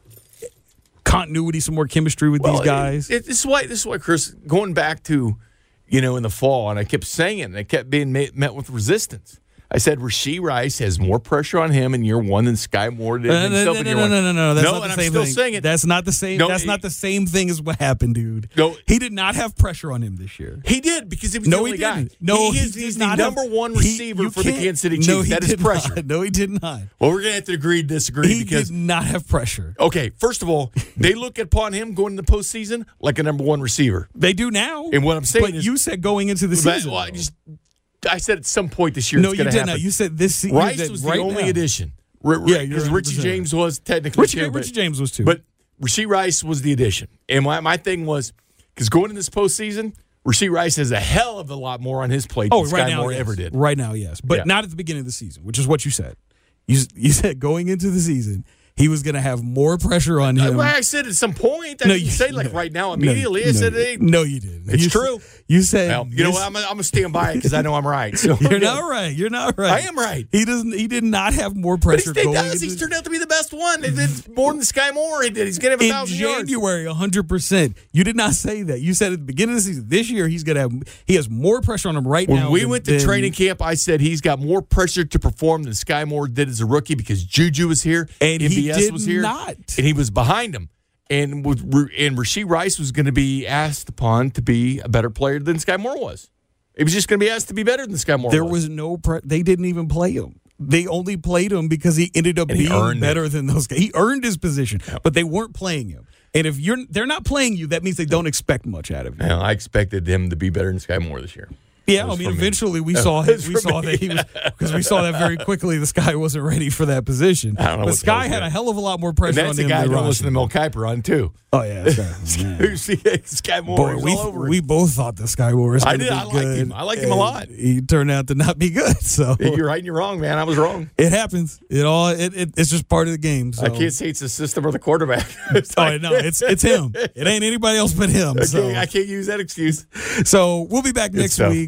E: continuity, some more chemistry with
F: well,
E: these guys.
F: It, it, this is why, this is why, Chris, going back to, you know, in the fall, and I kept saying it, and I kept being met, met with resistance. I said Rashee Rice has more pressure on him in year one than Sky Moore did
E: no,
F: himself
E: no,
F: in
E: no,
F: year
E: no,
F: one.
E: No, no, no, no. That's
F: no,
E: not the
F: and
E: same
F: I'm still
E: thing.
F: saying it.
E: That's not the same.
F: No,
E: that's
F: it,
E: not the same thing as what happened, dude.
F: No,
E: he did not have pressure on him this year.
F: He did because he was
E: no,
F: the only
E: he didn't.
F: guy.
E: No,
F: he
E: he
F: is,
E: did
F: he's
E: not
F: the
E: have,
F: number one
E: he,
F: receiver for the Kansas City Chiefs.
E: No, he
F: that
E: did
F: is pressure.
E: Not. No, he did not.
F: Well, we're gonna have to agree to disagree
E: he
F: because
E: did not have pressure.
F: Okay, first of all, they look upon him going into the postseason like a number one receiver.
E: They do now.
F: And what I'm saying
E: but
F: is,
E: you said going into the season.
F: Well, I, just, I said at some point this year.
E: No,
F: it's
E: you did
F: happen.
E: not. You said this season.
F: Rice was the
E: right
F: only
E: now.
F: addition. R-
E: yeah,
F: because Richie James was technically
E: Richie,
F: too,
E: Richie James was too.
F: But Rashee Rice was the addition. And my, my thing was, because going in this postseason, Rashee Rice has a hell of a lot more on his plate
E: oh,
F: than
E: right
F: Sky
E: now,
F: Moore
E: yes.
F: ever did.
E: Right now, yes. But
F: yeah.
E: not at the beginning of the season, which is what you said. You, you said going into the season, he was going to have more pressure on him.
F: Uh, well, I said at some point. I
E: no,
F: didn't
E: you
F: say like
E: no,
F: right now immediately.
E: No,
F: I said,
E: no,
F: hey.
E: No, you didn't.
F: It's
E: you
F: true.
E: Said, you said.
F: Well, you know what? I'm going to stand by it because I know I'm right. So
E: You're not right. You're not right.
F: I am right.
E: He doesn't. He did not have more pressure.
F: But he
E: going
F: does.
E: into,
F: He's turned out to be the best one. He did more than Sky Moore. He did. He's going to have a
E: in
F: thousand yards.
E: January, one hundred percent. You did not say that. You said at the beginning of the season, this year, he's going to have, he has more pressure on him right
F: when
E: now.
F: When we
E: than,
F: went to
E: than,
F: training camp, I said he's got more pressure to perform than Sky Moore did as a rookie because Juju was here
E: and
F: M B S
E: he did
F: was here,
E: not.
F: and he was behind him. And with, and Rashee Rice was going to be asked upon to be a better player than Sky Moore was. He was just going to be asked to be better than Sky Moore
E: There
F: was.
E: was no pre- – they didn't even play him. They only played him because he ended up
F: and
E: being better
F: it.
E: than those guys. He earned his position, yep. but they weren't playing him. And if you're they're not playing you, that means they don't expect much out of you.
F: Now, I expected him to be better than Sky Moore this year.
E: Yeah, I mean, eventually me. we saw him, we saw me. that he was because we saw that very quickly. This guy wasn't ready for that position.
F: I don't know
E: but Sky had a hell of a lot more pressure
F: and
E: on
F: him.
E: him.
F: That's the guy
E: than
F: I don't listen to Mel Kiper on too.
E: Oh yeah, Sky,
F: Sky Moore
E: Boy,
F: was
E: we,
F: all over.
E: We both thought the Sky Moore was.
F: I did.
E: Be
F: I liked
E: good,
F: him. I liked him a lot.
E: He turned out to not be good. So
F: you're right and you're wrong, man. I was wrong.
E: It happens. It all. It, it it's just part of the game. So.
F: I can't say it's the system or the quarterback.
E: It's oh like, no, it's it's him. It ain't anybody else but him.
F: I,
E: so.
F: can't, I can't use that excuse.
E: So we'll be back
F: Good
E: next
F: stuff.
E: week.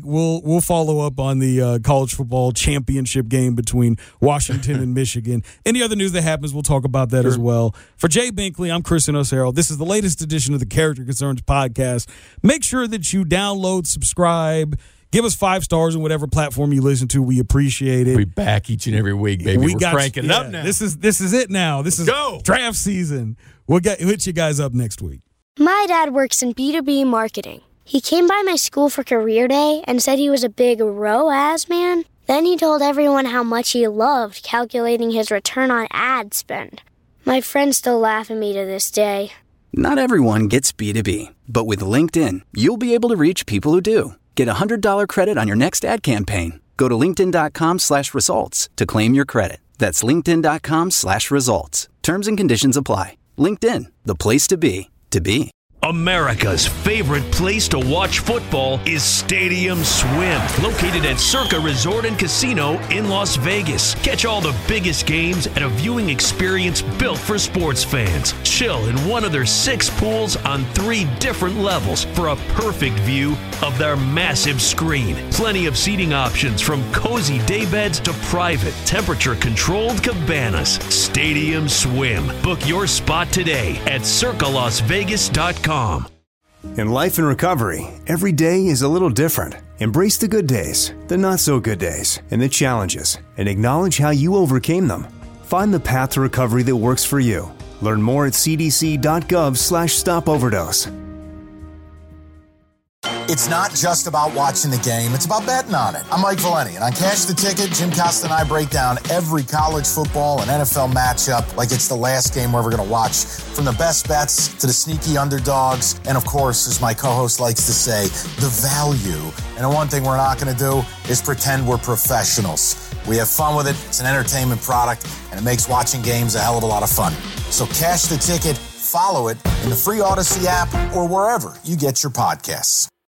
E: we'll we'll follow up on the uh, college football championship game between Washington and Michigan. Any other news that happens, we'll talk about that sure. as well. For Jay Binkley, I'm Kristen O'Sarrow. This is the latest edition of the Character Concerns podcast. Make sure that you download, subscribe, give us five stars on whatever platform you listen to. We appreciate it.
F: We back each and every week, baby. We We're got, cranking yeah, it up now.
E: This is this is it now. This
F: Let's
E: is
F: go.
E: Draft season. We'll get hit you guys up next week.
A: My dad works in B two B marketing. He came by my school for career day and said he was a big R O A S man. Then he told everyone how much he loved calculating his return on ad spend. My friends still laugh at me to this day.
B: Not everyone gets B two B, but with LinkedIn, you'll be able to reach people who do. Get a one hundred dollars credit on your next ad campaign. Go to linkedin.com slash results to claim your credit. That's linkedin.com slash results. Terms and conditions apply. LinkedIn, the place to be, to be.
C: America's favorite place to watch football is Stadium Swim, located at Circa Resort and Casino in Las Vegas. Catch all the biggest games at a viewing experience built for sports fans. Chill in one of their six pools on three different levels for a perfect view of their massive screen. Plenty of seating options from cozy daybeds to private, temperature-controlled cabanas. Stadium Swim. Book your spot today at circa las vegas dot com.
H: In life and recovery, every day is a little different. Embrace the good days, the not so good days, and the challenges, and acknowledge how you overcame them. Find the path to recovery that works for you. Learn more at cdc.gov slash stop overdose.
G: It's not just about watching the game, it's about betting on it. I'm Mike Valeni, and on Cash the Ticket, Jim Costa and I break down every college football and N F L matchup like it's the last game we're ever going to watch, from the best bets to the sneaky underdogs, and of course, as my co-host likes to say, the value. And the one thing we're not going to do is pretend we're professionals. We have fun with it, it's an entertainment product, and it makes watching games a hell of a lot of fun. So Cash the Ticket, follow it in the free Odyssey app or wherever you get your podcasts.